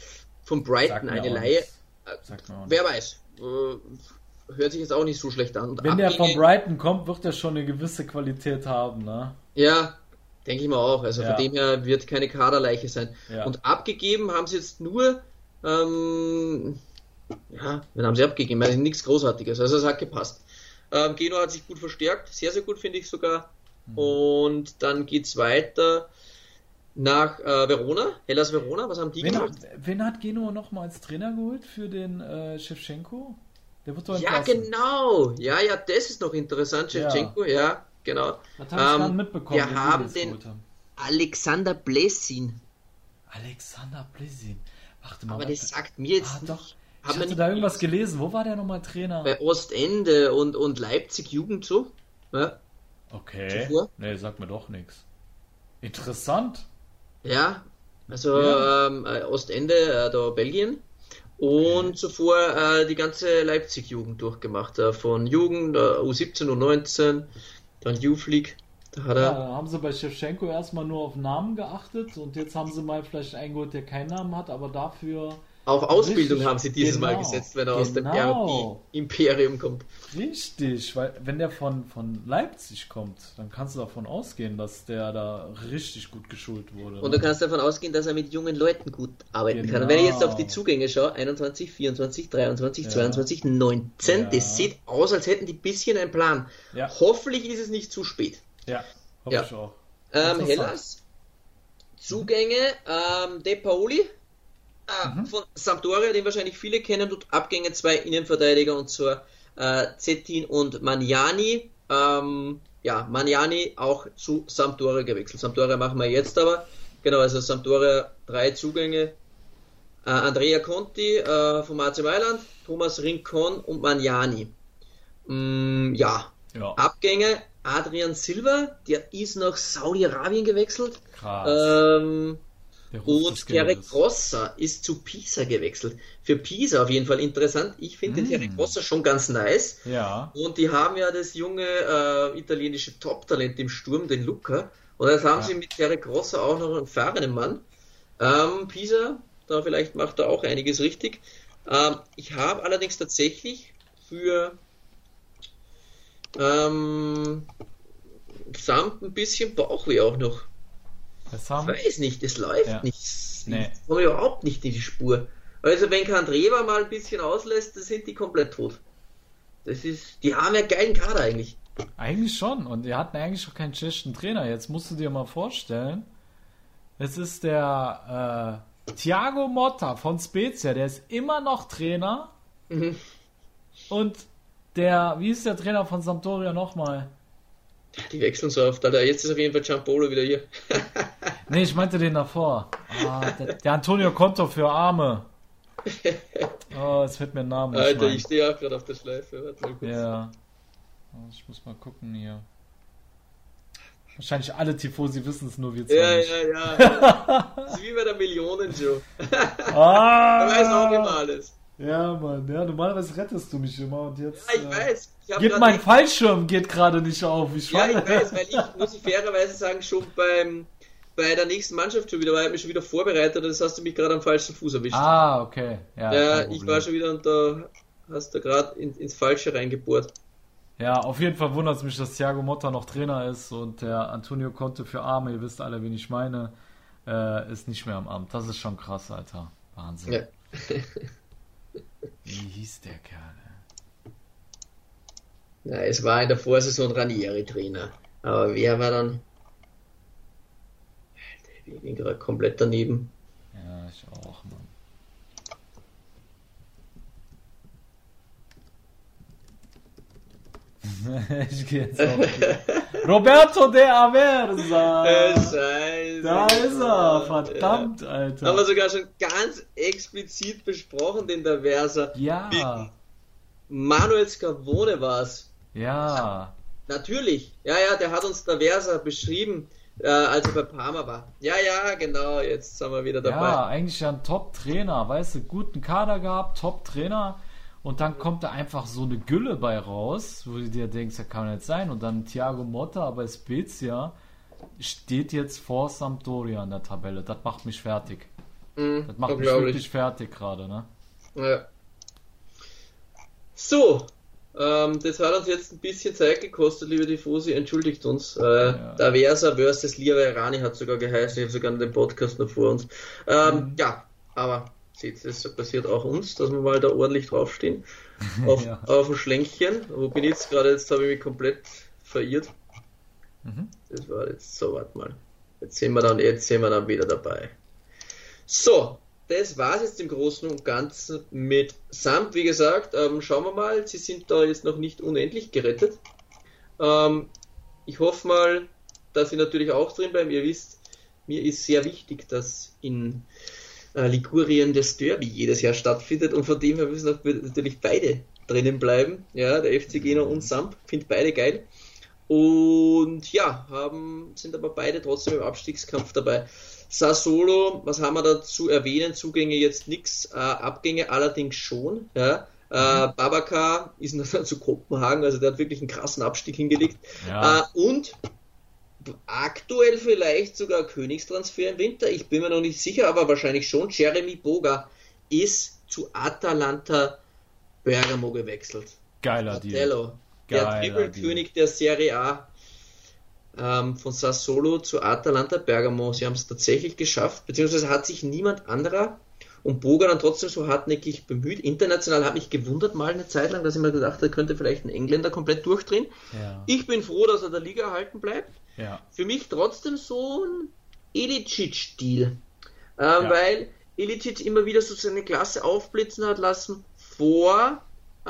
von Brighton eine Leihe. Wer weiß. Hört sich jetzt auch nicht so schlecht an. Und wenn der von Brighton kommt, wird er schon eine gewisse Qualität haben, ne? Ja, denke ich mal auch. Also von dem her wird keine Kaderleiche sein. Ja. Und abgegeben haben sie jetzt nur, wen haben sie abgegeben? Also nichts Großartiges. Also es hat gepasst. Genua hat sich gut verstärkt. Sehr, sehr gut, finde ich sogar. Und dann geht's weiter nach Verona. Hellas Verona. Was haben die gemacht? Wen hat Genua nochmal als Trainer geholt für den Shevchenko? Der wird doch genau. Ja, das ist noch interessant. Shevchenko, ja genau. Das habe ich dann mitbekommen. Wir haben den Alexander Blesin. Warte mal. Aber das sagt mir jetzt doch. Ich hatte da irgendwas gelesen. Wo war der nochmal Trainer? Bei Ostende und Leipzig Jugend so. Ja. Okay. Nee, sagt mir doch nichts. Interessant. Ja, also Ostende, da Belgien. Und zuvor die ganze Leipzig-Jugend durchgemacht. Von Jugend, U17, U19, dann Youth League. Da haben sie bei Shevchenko erstmal nur auf Namen geachtet und jetzt haben sie mal vielleicht einen geholt, der keinen Namen hat, aber dafür... Auf Ausbildung haben sie dieses Mal gesetzt, wenn er aus dem RB-Imperium kommt. Richtig, weil wenn der von Leipzig kommt, dann kannst du davon ausgehen, dass der da richtig gut geschult wurde. Und du kannst davon ausgehen, dass er mit jungen Leuten gut arbeiten kann. Und wenn ich jetzt auf die Zugänge schaue, 21, 24, 23, 22, 19, das sieht aus, als hätten die ein bisschen einen Plan. Ja. Hoffentlich ist es nicht zu spät. Ja, hoffe ich auch. Hellas, Zugänge, De Paoli, von Sampdoria, den wahrscheinlich viele kennen, tut Abgänge 2 Innenverteidiger und zwar Zettin und Magnani. Magnani auch zu Sampdoria gewechselt. Sampdoria machen wir jetzt aber. Genau, also Sampdoria 3 Zugänge. Andrea Conti vom AC Mailand, Thomas Rincon und Magnani. Abgänge Adrian Silva, der ist nach Saudi-Arabien gewechselt. Krass. Und Terek Grossa ist zu Pisa gewechselt. Für Pisa auf jeden Fall interessant. Ich finde den Terek Grossa schon ganz nice. Ja. Und die haben ja das junge italienische Top-Talent im Sturm, den Luca. Und jetzt haben sie mit Terek Grossa auch noch einen erfahrenen Mann. Pisa, da vielleicht macht er auch einiges richtig. Ich habe allerdings tatsächlich für Samt ein bisschen Bauchweh auch noch. Ich weiß nicht, es läuft nicht. Ich komme überhaupt nicht in die Spur. Also wenn Kandreva mal ein bisschen auslässt, dann sind die komplett tot. Die haben ja einen geilen Kader eigentlich. Eigentlich schon. Und die hatten eigentlich auch keinen tschechischen Trainer. Jetzt musst du dir mal vorstellen, es ist der Thiago Motta von Spezia, der ist immer noch Trainer. Und wie ist der Trainer von Sampdoria nochmal? Die wechseln so oft, Alter. Jetzt ist auf jeden Fall Giampolo wieder hier. Nee, ich meinte den davor. Der Antonio Conto für Arme. Jetzt fällt mir ein Name. Alter, ich stehe auch gerade auf der Schleife. Warte mal kurz. Ja. Ich muss mal gucken hier. Wahrscheinlich alle Tifosi wissen es, nur wir zwei nicht. Ja. Das ist wie bei der Millionen-Show. Da weiß auch immer alles. Ja, Mann. Ja, normalerweise rettest du mich immer und jetzt... Ja, ich weiß. Mein Fallschirm geht gerade nicht auf. Ich weiß, weil ich, muss ich fairerweise sagen, schon bei der nächsten Mannschaft schon wieder, weil ich mich schon wieder vorbereitet und das hast du mich gerade am falschen Fuß erwischt. Okay. Ja, ich war schon wieder und da hast du gerade ins Falsche reingebohrt. Ja, auf jeden Fall wundert es mich, dass Thiago Motta noch Trainer ist und der Antonio Conte für Arme, ihr wisst alle, wen ich meine, ist nicht mehr am Amt. Das ist schon krass, Alter. Wahnsinn. Ja. Wie hieß der Kerl? Ja, es war in der Vorsaison Ranieri-Trainer. Aber wer war dann? Ich bin gerade komplett daneben. Ja, ich auch, Mann. Ich gehe jetzt auch. Roberto de Aversa! Scheiße. Da ist er, verdammt, Alter. Haben wir sogar schon ganz explizit besprochen, den de Aversa. Ja. Manuel Scavone war's. Ja. Natürlich. Ja, der hat uns de Aversa beschrieben, als er bei Parma war. Ja, genau, jetzt sind wir wieder dabei. Ja, eigentlich ein Top-Trainer, weißt du, guten Kader gehabt, Top-Trainer. Und dann kommt da einfach so eine Gülle bei raus, wo du dir denkst, das kann nicht sein. Und dann Thiago Motta bei Spezia steht jetzt vor Sampdoria in der Tabelle. Das macht mich fertig. Das macht mich wirklich fertig gerade, ne? Ja. So, das hat uns jetzt ein bisschen Zeit gekostet, liebe Tifosi, entschuldigt uns. Der Versa versus Lira Irani hat sogar geheißen, ich habe sogar den Podcast noch vor uns. Ja, aber seht, das passiert auch uns, dass wir mal da ordentlich draufstehen. Auf ein Schlänkchen. Wo bin ich jetzt gerade? Jetzt habe ich mich komplett verirrt. Das war jetzt so, warte mal. Jetzt sind wir dann wieder dabei. So, das war es jetzt im Großen und Ganzen mit Samt. Wie gesagt, schauen wir mal, sie sind da jetzt noch nicht unendlich gerettet. Ich hoffe mal, dass sie natürlich auch drin bleiben. Ihr wisst, mir ist sehr wichtig, dass in Ligurien das Derby jedes Jahr stattfindet und von dem her müssen natürlich beide drinnen bleiben. Ja, der FC Genua und Samp, finde beide geil. Und ja, sind aber beide trotzdem im Abstiegskampf dabei. Sassuolo, was haben wir da zu erwähnen? Zugänge jetzt nichts, Abgänge allerdings schon. Ja. Babacar ist noch zu Kopenhagen, also der hat wirklich einen krassen Abstieg hingelegt. Ja. Und aktuell vielleicht sogar Königstransfer im Winter, ich bin mir noch nicht sicher, aber wahrscheinlich schon. Jeremy Boga ist zu Atalanta Bergamo gewechselt. Geiler Deal. Der Dribbelkönig der Serie A von Sassuolo zu Atalanta Bergamo. Sie haben es tatsächlich geschafft, beziehungsweise hat sich niemand anderer und Boga dann trotzdem so hartnäckig bemüht. International hat mich gewundert mal eine Zeit lang, dass ich mir gedacht habe, da könnte vielleicht ein Engländer komplett durchdrehen. Ja. Ich bin froh, dass er der Liga erhalten bleibt. Ja. Für mich trotzdem so ein Ilicic-Deal, weil Ilicic immer wieder so seine Klasse aufblitzen hat lassen vor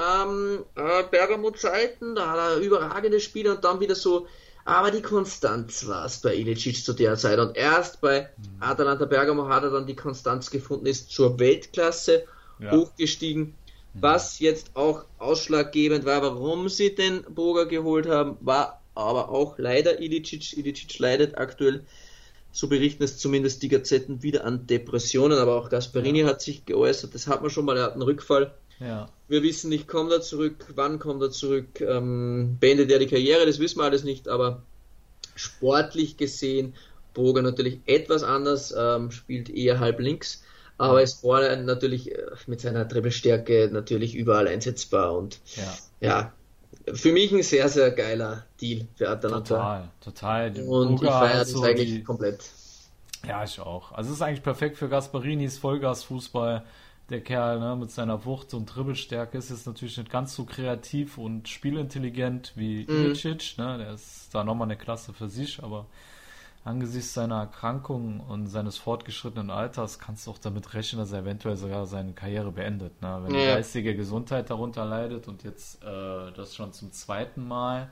Bergamo-Zeiten, da hat er überragende Spiele und dann wieder so, aber die Konstanz war es bei Ilicic zu der Zeit und erst bei Atalanta Bergamo hat er dann die Konstanz gefunden, ist zur Weltklasse hochgestiegen, was jetzt auch ausschlaggebend war, warum sie den Boga geholt haben, war aber auch leider Ilicic. Ilicic leidet aktuell, so berichten es zumindest die Gazetten, wieder an Depressionen, aber auch Gasperini hat sich geäußert, das hat man schon mal, er hat einen Rückfall. Ja. Wir wissen nicht, kommt er zurück, wann kommt er zurück, beendet er die Karriere, das wissen wir alles nicht, aber sportlich gesehen, Boga natürlich etwas anders, spielt eher halb links, aber ist vorne natürlich mit seiner Dribbelstärke natürlich überall einsetzbar und ja, für mich ein sehr, sehr geiler Deal für Atalanta. Total. Und Boga ich feiere das so eigentlich komplett. Ja, ich auch. Also es ist eigentlich perfekt für Gasperinis Vollgasfußball. Der Kerl, ne, mit seiner Wucht und Dribbelstärke ist jetzt natürlich nicht ganz so kreativ und spielintelligent wie Ilicic, ne, der ist da nochmal eine Klasse für sich, aber angesichts seiner Erkrankung und seines fortgeschrittenen Alters kannst du auch damit rechnen, dass er eventuell sogar seine Karriere beendet, ne, wenn die geistige Gesundheit darunter leidet und jetzt das schon zum zweiten Mal,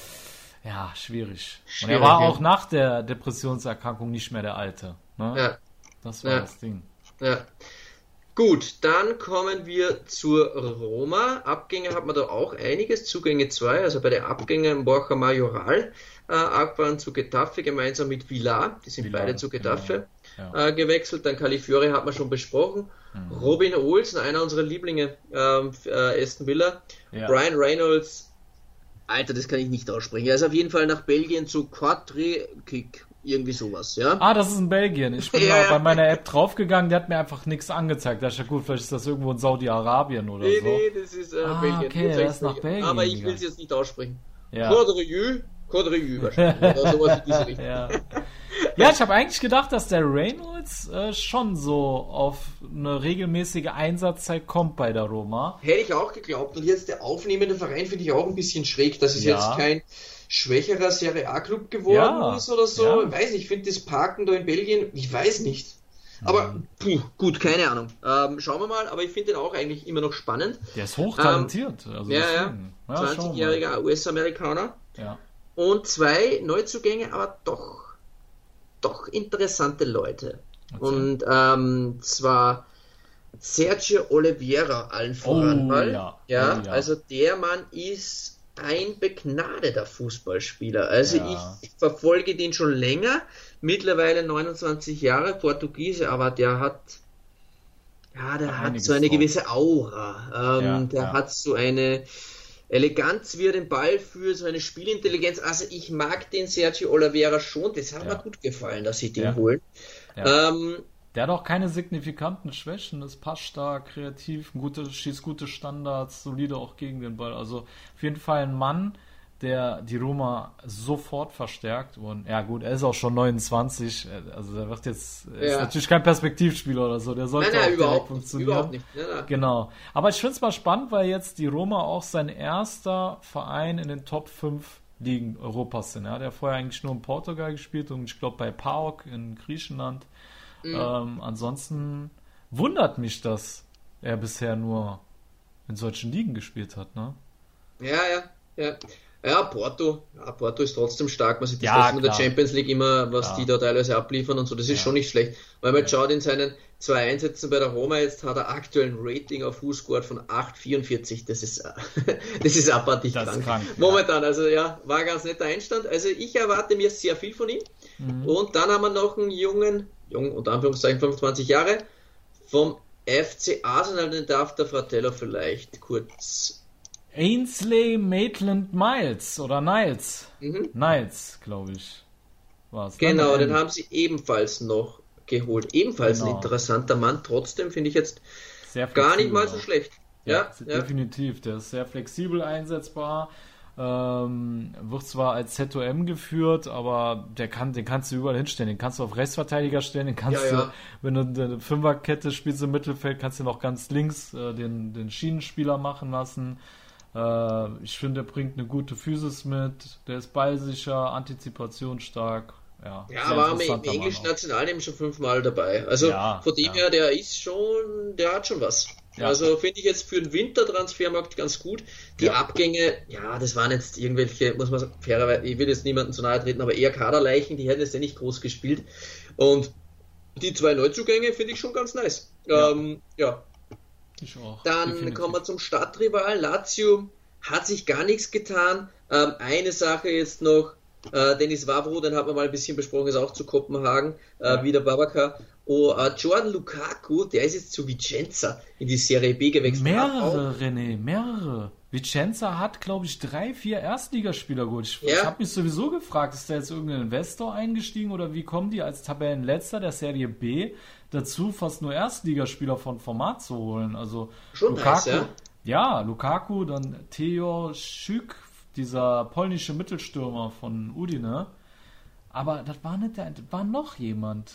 ja, schwierig. Und er war auch nach der Depressionserkrankung nicht mehr der Alte, ne? Ja. Das war das Ding. Ja. Gut, dann kommen wir zur Roma. Abgänge hat man da auch einiges, Zugänge 2, also bei den Abgängen Borja Majoral, Akban zu Getafe gemeinsam mit Villar, die sind beide zu Getafe gewechselt. Dann Calafiori hat man schon besprochen. Robin Olsen, einer unserer Lieblinge, Aston Villa. Brian Reynolds, Alter, das kann ich nicht aussprechen. Er ist auf jeden Fall nach Belgien zu Quadri-Kick. Irgendwie sowas, ja. Das ist in Belgien. Ich bin bei meiner App draufgegangen, der hat mir einfach nichts angezeigt. Da ist ja gut, vielleicht ist das irgendwo in Saudi-Arabien oder so. Nee, das ist Belgien. Okay, das ist nach Belgien. Aber ich will es jetzt nicht aussprechen. Quadrieu wahrscheinlich. Oder sowas in diese Richtung. Ja, ich habe eigentlich gedacht, dass der Reynolds schon so auf eine regelmäßige Einsatzzeit kommt bei der Roma. Hätte ich auch geglaubt. Und jetzt der aufnehmende Verein finde ich auch ein bisschen schräg. Das ist jetzt kein schwächerer Serie A-Club geworden ist oder so. Ja. Ich weiß nicht, ich finde das Parken da in Belgien, ich weiß nicht. Aber gut, keine Ahnung. Schauen wir mal, aber ich finde den auch eigentlich immer noch spannend. Der ist hochtalentiert. 20-jähriger US-Amerikaner. Ja. Und 2 Neuzugänge, aber doch interessante Leute. Und zwar Sergio Oliveira allen voran. Also der Mann ist ein begnadeter Fußballspieler. Also ich verfolge den schon länger, mittlerweile 29 Jahre, Portugiese, aber der hat so eine gewisse Aura. Der hat so eine Eleganz, wie er den Ball führt, so eine Spielintelligenz. Also ich mag den Sergio Oliveira schon, das hat mir gut gefallen, dass sie den holen. Der hat auch keine signifikanten Schwächen, ist passstark, kreativ, schießt gute Standards, solide auch gegen den Ball. Also auf jeden Fall ein Mann, der die Roma sofort verstärkt. Und ja gut, er ist auch schon 29, also der wird jetzt, ist natürlich kein Perspektivspieler oder so, der sollte auch direkt funktionieren. Überhaupt nicht. Ja. Genau. Aber ich finde es mal spannend, weil jetzt die Roma auch sein erster Verein in den Top 5 Ligen Europas sind. Ja? Der hat vorher eigentlich nur in Portugal gespielt und ich glaube bei PAOK in Griechenland. Ansonsten wundert mich, dass er bisher nur in solchen Ligen gespielt hat, ne? Ja, Porto ist trotzdem stark. Man sieht das in der Champions League immer, was die da teilweise abliefern und so. Das ist schon nicht schlecht. Weil man schaut, in seinen 2 Einsätzen bei der Roma jetzt hat er aktuell ein Rating auf WhoScored von 8,44. Das ist abartig krank. Momentan, also war ein ganz netter Einstand. Also ich erwarte mir sehr viel von ihm. Und dann haben wir noch einen jung, unter Anführungszeichen 25 Jahre, vom FC Arsenal, den darf der Fratello vielleicht kurz... Ainsley Maitland-Niles oder Niles. Niles, glaube ich. War's. Genau, den haben sie ebenfalls noch geholt. Ebenfalls ein interessanter Mann. Trotzdem finde ich jetzt gar nicht mal so schlecht. Ja, definitiv. Der ist sehr flexibel einsetzbar. Wird zwar als ZOM geführt, aber den kannst du überall hinstellen. Den kannst du auf Rechtsverteidiger stellen, den kannst du, wenn du eine Fünferkette spielst im Mittelfeld, kannst du noch ganz links den Schienenspieler machen lassen. Ich finde, der bringt eine gute Physis mit, der ist ballsicher, antizipationsstark. Ja, war im englischen Nationalteam schon 5-mal dabei. Also von dem her, der hat schon was. Ja. Also finde ich jetzt für den Wintertransfermarkt ganz gut. Die Abgänge, das waren jetzt irgendwelche, muss man sagen, fairerweise, ich will jetzt niemandem zu nahe treten, aber eher Kaderleichen, die hätten jetzt ja nicht groß gespielt. Und die 2 Neuzugänge finde ich schon ganz nice. Ich auch. Dann definitiv. Kommen wir zum Stadtrival. Lazio hat sich gar nichts getan. Eine Sache jetzt noch, Dennis Vavro, den haben wir mal ein bisschen besprochen, ist auch zu Kopenhagen, wieder Babacar. Jordan Lukaku, der ist jetzt zu Vicenza in die Serie B gewechselt. Mehrere. Vicenza hat, glaube ich, 3-4 Erstligaspieler geholt. Ich habe mich sowieso gefragt, ist da jetzt irgendein Investor eingestiegen oder wie kommen die als Tabellenletzter der Serie B dazu, fast nur Erstligaspieler von Format zu holen? Also schon Lukaku, nice, Lukaku, dann Theo Schück, dieser polnische Mittelstürmer von Udine. Aber das war nicht war noch jemand.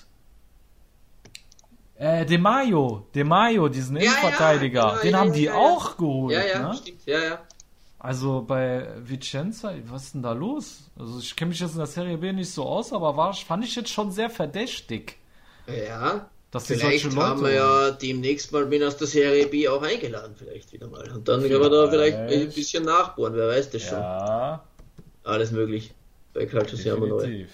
De Maio, diesen Innenverteidiger, den haben die auch geholt. Stimmt, Also bei Vicenza, was ist denn da los? Also ich kenne mich jetzt in der Serie B nicht so aus, aber fand ich jetzt schon sehr verdächtig. Ja, dass vielleicht haben wir demnächst mal wen aus der Serie B auch eingeladen, vielleicht wieder mal. Und dann können wir da vielleicht ein bisschen nachbohren, wer weiß das schon. Ja. Alles möglich. Bei Calcio Siamo neu.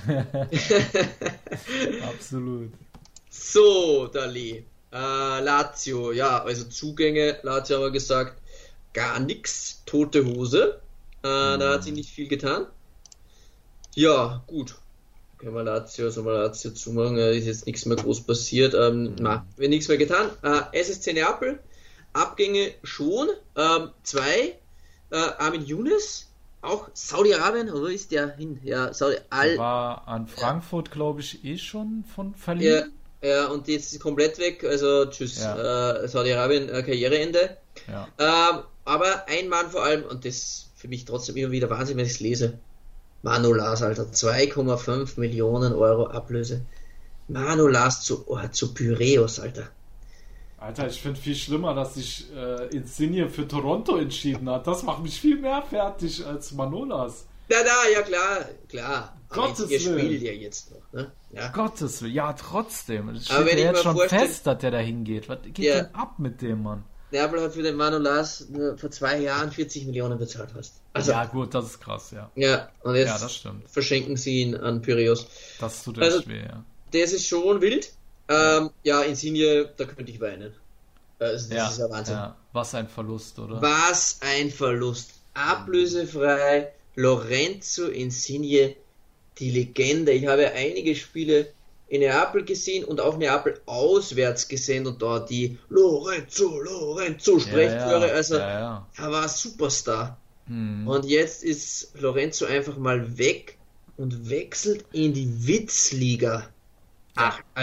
Absolut. So, Dali. Lazio, also Zugänge, Lazio haben wir gesagt, gar nichts, tote Hose. Da hat sich nicht viel getan. Ja, gut. Können wir Lazio zumachen, ist jetzt nichts mehr groß passiert. Nichts mehr getan. SSC Neapel, Abgänge schon. 2, Armin Younes, auch Saudi-Arabien, oder ist der hin? Ja, war an Frankfurt, glaube ich, schon von verliehen. Ja, und jetzt ist komplett weg, also tschüss, Saudi-Arabien, Karriereende. Ja. Aber ein Mann vor allem, und das für mich trotzdem immer wieder Wahnsinn, wenn ich es lese, Manolas, Alter, 2,5 Millionen Euro Ablöse. Manolas zu Piraeus, Alter. Alter, ich finde viel schlimmer, dass sich Insigne für Toronto entschieden hat. Das macht mich viel mehr fertig als Manolas. Ja, klar. Gottes Willen. Spielt ja jetzt noch, ne? Ja. Gottes Willen, ja, trotzdem. Es steht ja jetzt schon fest, dass der da hingeht. Was geht denn ab mit dem Mann? Neapel hat für den Manolas vor 2 Jahren 40 Millionen bezahlt hast. Also, ja, gut, das ist krass, ja. Ja, und jetzt das stimmt. Verschenken sie ihn an Piraeus. Das tut echt weh, ja. Das ist schon wild. Insigne, da könnte ich weinen. Das ist ja Wahnsinn. Ja. Was ein Verlust, oder? Was ein Verlust. Ablösefrei, Lorenzo Insigne, die Legende. Ich habe einige Spiele in Neapel gesehen und auch Neapel auswärts gesehen und dort die Lorenzo Sprechchöre. Er war Superstar. Und jetzt ist Lorenzo einfach mal weg und wechselt in die Witzliga. Ach, Alter,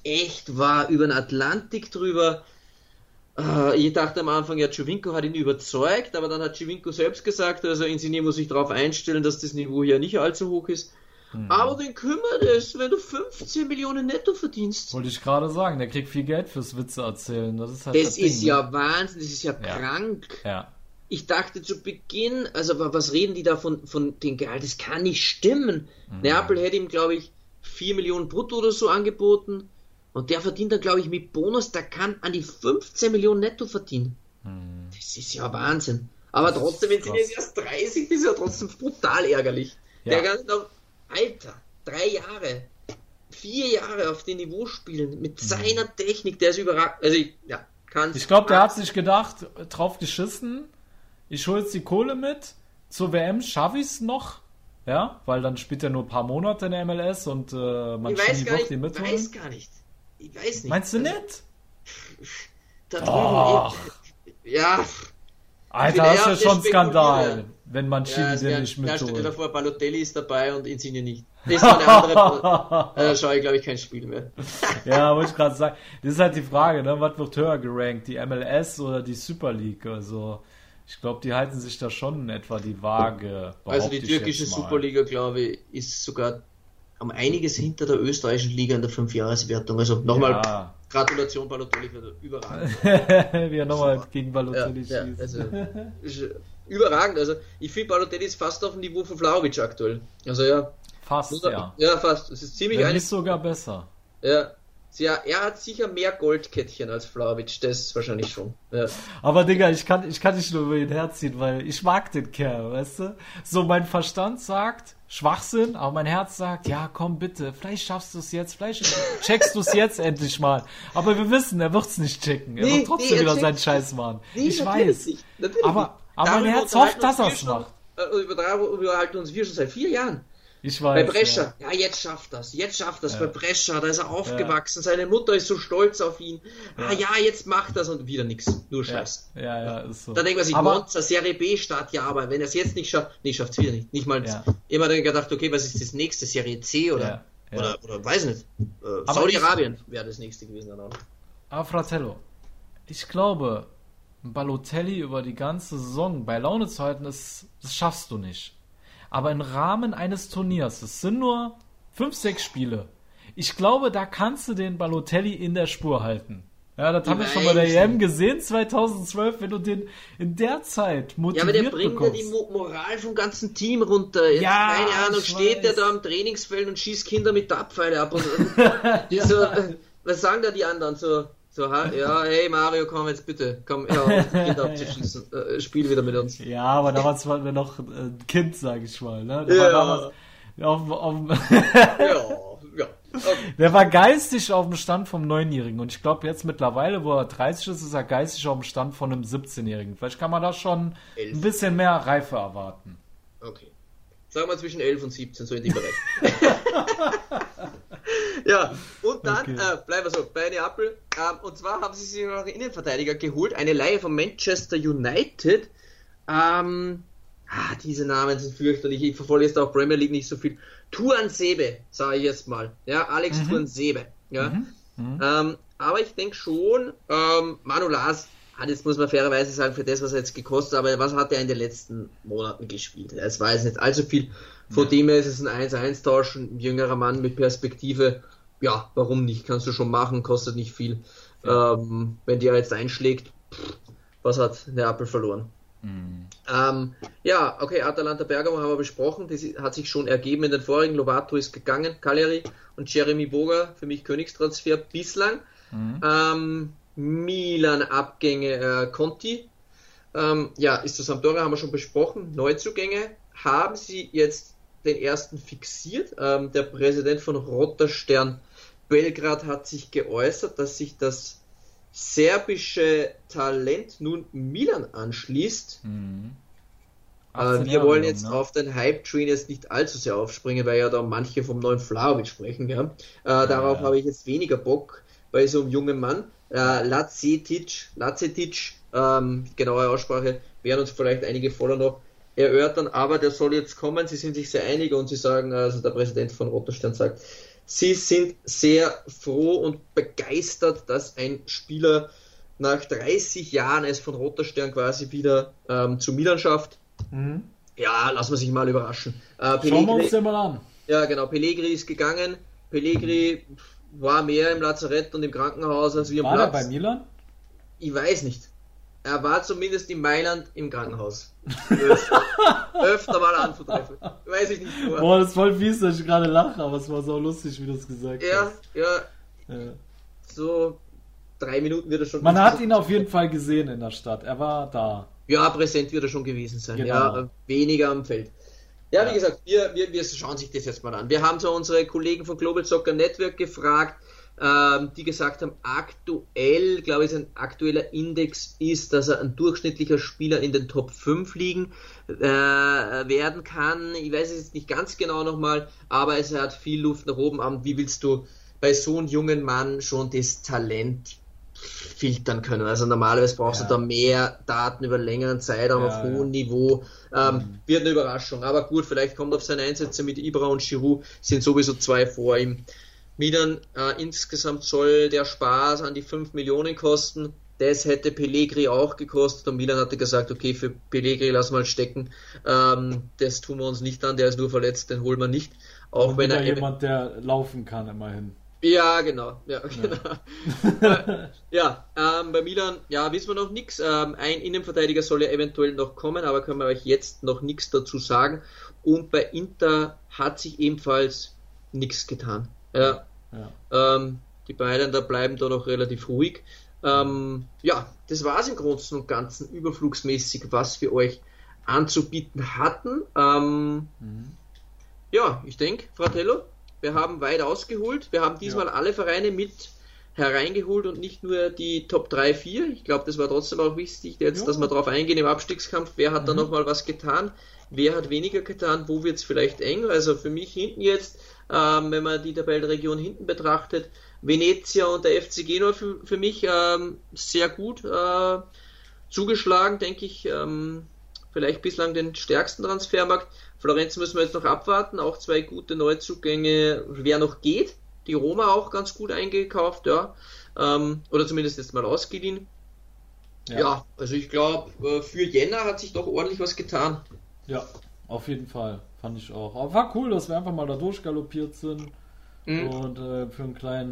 echt war, über den Atlantik drüber. Ich dachte am Anfang, ja, Giovinco hat ihn überzeugt, aber dann hat Giovinco selbst gesagt, also Insigne muss sich darauf einstellen, dass das Niveau hier nicht allzu hoch ist. Aber wen kümmert es, wenn du 15 Millionen netto verdienst? Wollte ich gerade sagen, der kriegt viel Geld fürs Witze erzählen. Das ist halt das ist ja Wahnsinn, das ist ja krank. Ja. Ich dachte zu Beginn, also was reden die da von den Gehalt? Das kann nicht stimmen. Neapel hätte ihm, glaube ich, 4 Millionen brutto oder so angeboten. Und der verdient dann, glaube ich, mit Bonus, der kann an die 15 Millionen netto verdienen. Das ist ja Wahnsinn. Aber trotzdem, wenn sie jetzt erst 30, das ist ja trotzdem brutal ärgerlich. Ja. Der ganze noch, Alter, 3 Jahre, 4 Jahre auf dem Niveau spielen, mit seiner Technik, der ist überragend. Also, ich glaube, der hat sich gedacht, drauf geschissen, ich hole jetzt die Kohle mit, zur WM schaffe ich es noch. Ja, weil dann spielt er nur ein paar Monate in der MLS und man spielt doch die mit. Ich weiß gar nicht. Ich weiß nicht. Meinst du nicht? Da drüben, ja. Alter, das ist ja schon ein Skandal, wenn man Chili den nicht mitholt. Ja, stell dir vor, Balotelli ist dabei und Insigne nicht. Das ist eine andere. Da schaue ich, glaube ich, kein Spiel mehr. Ja, wollte ich gerade sagen. Das ist halt die Frage, ne? Was wird höher gerankt? Die MLS oder die Super League? Also, ich glaube, die halten sich da schon in etwa die Waage. Also, die türkische Superliga, glaube ich, ist sogar um einiges hinter der österreichischen Liga in der 5-Jahres-Wertung. Also nochmal Gratulation, Balotelli, für überragend. Wie er nochmal gegen Balotelli schießt. Also, überragend. Also ich finde, Balotelli ist fast auf dem Niveau von Vlahovic aktuell. Also Fast, ja. Ja, fast. Es ist ziemlich nicht sogar besser. Ja. Er hat sicher mehr Goldkettchen als Vlahovic, das wahrscheinlich schon. Ja. Aber Digga, ich kann nicht nur über ihn herziehen, weil ich mag den Kerl, weißt du? So, mein Verstand sagt Schwachsinn, aber mein Herz sagt, ja komm bitte, vielleicht schaffst du es jetzt, vielleicht checkst du es jetzt endlich mal. Aber wir wissen, er wird es nicht checken. Er wird trotzdem wieder seinen Scheiß machen. Ich weiß. Nicht. Aber mein Herz hofft, dass er es macht. Wir halten uns schon seit 4 Jahren. Ich weiß. Bei Brescia, jetzt schafft das. Bei Brescia, da ist er aufgewachsen, seine Mutter ist so stolz auf ihn. Jetzt macht das und wieder nichts. Nur Scheiß. Ja, ist so. Da denkt man sich, Monza, Serie B Start, aber wenn er es jetzt nicht schafft, schafft es wieder nicht. Nicht mal, immer dann gedacht, okay, was ist das nächste? Serie C oder weiß nicht. Saudi-Arabien wäre das nächste gewesen dann auch. Aber Fratello, ich glaube, Balotelli über die ganze Saison bei Laune zu halten, das schaffst du nicht. Aber im Rahmen eines Turniers, es sind nur 5-6 Spiele, ich glaube, da kannst du den Balotelli in der Spur halten. Ja, das haben wir schon bei der EM gesehen, 2012, wenn du den in der Zeit motiviert bekommst. Ja, aber der bringt ja die Moral vom ganzen Team runter. Jetzt, keine Ahnung, steht der da am Trainingsfeld und schießt Kinder mit Tabpfeile ab. Und was sagen da die anderen? Hey Mario, komm jetzt bitte, Kinder abzuschießen, spiel wieder mit uns. Ja, aber damals waren wir noch ein Kind, sag ich mal, ne? Der war geistig auf dem Stand vom 9-Jährigen und ich glaube jetzt mittlerweile, wo er 30 ist er geistig auf dem Stand von einem 17-Jährigen. Vielleicht kann man da schon 11. Ein bisschen mehr Reife erwarten. Okay. Sagen wir zwischen 11 und 17, so in dem Bereich. Ja, und dann bleiben wir so bei Neapel. Und zwar haben sie sich noch einen Innenverteidiger geholt, eine Leihe von Manchester United. Diese Namen sind fürchterlich. Ich verfolge jetzt auch Premier League nicht so viel. Tuansebe, sage ich jetzt mal. Ja, Alex Tuansebe. Ja. Aber ich denke schon, Manu Lars hat jetzt, muss man fairerweise sagen, für das, was er jetzt gekostet hat, aber was hat er in den letzten Monaten gespielt? Es war jetzt nicht allzu viel. Von dem her ist es ein 1-1-Tausch, ein jüngerer Mann mit Perspektive. Ja, warum nicht? Kannst du schon machen, kostet nicht viel. Wenn der jetzt einschlägt, was hat Neapel verloren? Atalanta Bergamo haben wir besprochen, das hat sich schon ergeben in den vorigen. Lovato ist gegangen, Cagliari und Jeremy Boga, für mich Königstransfer bislang. Milan Abgänge Conti. Ist zu Sampdoria, haben wir schon besprochen. Neuzugänge haben sie jetzt den ersten fixiert. Der Präsident von Roter Stern Belgrad hat sich geäußert, dass sich das serbische Talent nun Milan anschließt. Wir wollen jetzt auf den Hype-Train jetzt nicht allzu sehr aufspringen, weil ja da manche vom neuen Vlahovic sprechen. Ja. Darauf habe ich jetzt weniger Bock bei so einem jungen Mann. Lacetic, genaue Aussprache, werden uns vielleicht einige voller noch erörtern, aber der soll jetzt kommen, sie sind sich sehr einig und sie sagen, also der Präsident von Roter Stern sagt, Sie sind sehr froh und begeistert, dass ein Spieler nach 30 Jahren es von Roter Stern quasi wieder zu Milan schafft. Ja, lassen wir sich mal überraschen. Schauen wir uns den mal an. Ja, genau. Pellegrini ist gegangen. Pellegrini war mehr im Lazarett und im Krankenhaus als wir am Platz. War er bei Milan? Ich weiß nicht. Er war zumindest in Mailand im Krankenhaus. Öfter mal anzutreffen. Weiß ich nicht wo. Boah, das ist voll fies, dass ich gerade lache, aber es war so lustig, wie du es gesagt hast. Ja. So 3 Minuten wird er schon... Man hat ihn auf jeden Fall gesehen in der Stadt. Er war da. Ja, präsent wird er schon gewesen sein. Genau. Ja, weniger am Feld. Ja, wie gesagt, wir schauen sich das jetzt mal an. Wir haben so unsere Kollegen von Global Soccer Network gefragt, die gesagt haben, aktuell, glaube ich, ein aktueller Index ist, dass er ein durchschnittlicher Spieler in den Top 5 liegen werden kann. Ich weiß es jetzt nicht ganz genau nochmal, aber es hat viel Luft nach oben. Wie willst du bei so einem jungen Mann schon das Talent filtern können? Also normalerweise brauchst du da mehr Daten über längeren Zeitraum auf hohem Niveau. Wird eine Überraschung. Aber gut, vielleicht kommt auf seine Einsätze mit Ibra und Giroud, sind sowieso 2 vor ihm. Milan, insgesamt soll der Spaß an die 5 Millionen kosten. Das hätte Pellegrini auch gekostet und Milan hatte gesagt, okay, für Pellegrini lassen wir mal stecken. Das tun wir uns nicht an, der ist nur verletzt, den holen wir nicht. Auch und wenn er jemand, der laufen kann, immerhin. Ja, genau. Bei Milan, wissen wir noch nichts. Ein Innenverteidiger soll ja eventuell noch kommen, aber können wir euch jetzt noch nichts dazu sagen. Und bei Inter hat sich ebenfalls nichts getan. Die beiden da bleiben da noch relativ ruhig. Das war es im Großen und Ganzen überflugsmäßig, was wir euch anzubieten hatten. Ich denke, Fratello, wir haben weit ausgeholt. Wir haben diesmal alle Vereine mit hereingeholt und nicht nur die Top 3, 4. Ich glaube, das war trotzdem auch wichtig, dass wir darauf eingehen im Abstiegskampf. Wer hat da nochmal was getan? Wer hat weniger getan? Wo wird es vielleicht eng? Also für mich hinten jetzt, wenn man die Tabellenregion hinten betrachtet, Venezia und der FC Genua für mich sehr gut zugeschlagen, denke ich. Vielleicht bislang den stärksten Transfermarkt. Florenz müssen wir jetzt noch abwarten. Auch 2 gute Neuzugänge, wer noch geht. Die Roma auch ganz gut eingekauft, oder zumindest jetzt mal ausgeliehen. Ja, also ich glaube, für Jänner hat sich doch ordentlich was getan. Ja, auf jeden Fall. Fand ich auch. Aber war cool, dass wir einfach mal da durchgaloppiert sind und für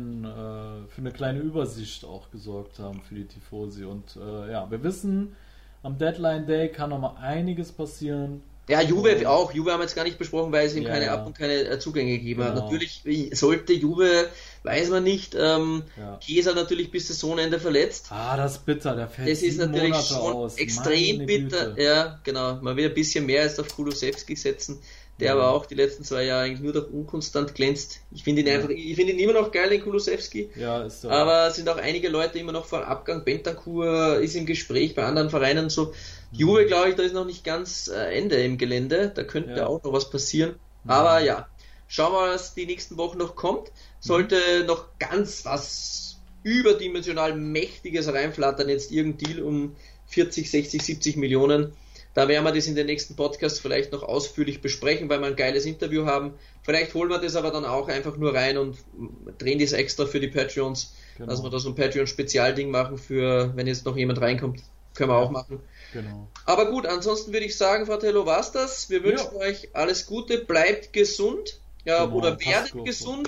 eine kleine Übersicht auch gesorgt haben für die Tifosi. Und wir wissen, am Deadline Day kann noch mal einiges passieren. Ja, Juve auch. Juve haben wir jetzt gar nicht besprochen, weil es ihm keine Zugänge gegeben hat. Natürlich sollte Juve, weiß man nicht, Chiesa natürlich bis Saisonende verletzt. Das ist bitter, der fällt das ist natürlich Monate schon aus. Extrem Meine bitter. Güte. Ja, genau. Man will ein bisschen mehr als auf Kulusewski setzen, der aber auch die letzten 2 Jahre eigentlich nur durch unkonstant glänzt. Ich finde ihn immer noch geil, den Kulusewski. Ja, ist so. Aber es sind auch einige Leute immer noch vor Abgang. Bentancur ist im Gespräch bei anderen Vereinen und so. Juve, glaube ich, da ist noch nicht ganz Ende im Gelände. Da könnte auch noch was passieren. Aber schauen wir mal, was die nächsten Wochen noch kommt. Sollte noch ganz was überdimensional Mächtiges reinflattern, jetzt irgendein Deal um 40, 60, 70 Millionen. Da werden wir das in den nächsten Podcasts vielleicht noch ausführlich besprechen, weil wir ein geiles Interview haben. Vielleicht holen wir das aber dann auch einfach nur rein und drehen das extra für die Patreons, dass wir da so ein Patreon-Spezialding machen für, wenn jetzt noch jemand reinkommt. Können wir auch machen. Genau. Aber gut, ansonsten würde ich sagen, Fratello, war's das. Wir wünschen euch alles Gute, bleibt gesund, oder werdet gesund,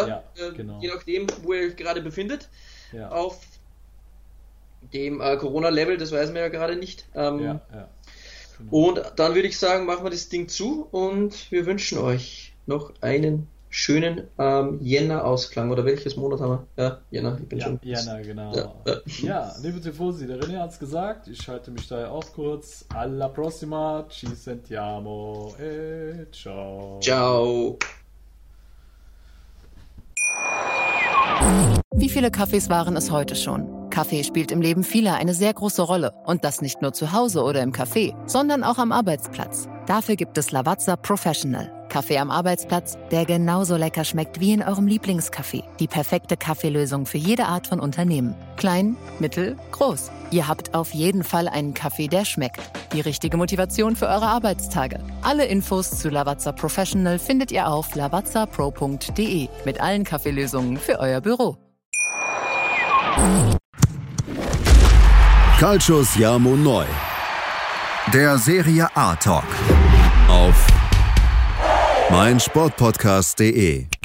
je nachdem, wo ihr euch gerade befindet. Ja. Auf dem Corona-Level, das weiß man ja gerade nicht. Genau. Und dann würde ich sagen, machen wir das Ding zu und wir wünschen euch noch einen schönen Jänner-Ausklang. Oder welches Monat haben wir? Ja, Jänner. Ich bin schon. Jänner, genau. Ja, liebe Tifosi, der René hat es gesagt. Ich halte mich daher auch kurz. Alla prossima. Ci sentiamo. Ciao. Ciao. Wie viele Kaffees waren es heute schon? Kaffee spielt im Leben vieler eine sehr große Rolle. Und das nicht nur zu Hause oder im Café, sondern auch am Arbeitsplatz. Dafür gibt es Lavazza Professional. Kaffee am Arbeitsplatz, der genauso lecker schmeckt wie in eurem Lieblingscafé. Die perfekte Kaffeelösung für jede Art von Unternehmen. Klein, mittel, groß. Ihr habt auf jeden Fall einen Kaffee, der schmeckt. Die richtige Motivation für eure Arbeitstage. Alle Infos zu Lavazza Professional findet ihr auf lavazzapro.de mit allen Kaffeelösungen für euer Büro. Calcius Jamo Neu. Der Serie A Talk. Auf meinsportpodcast.de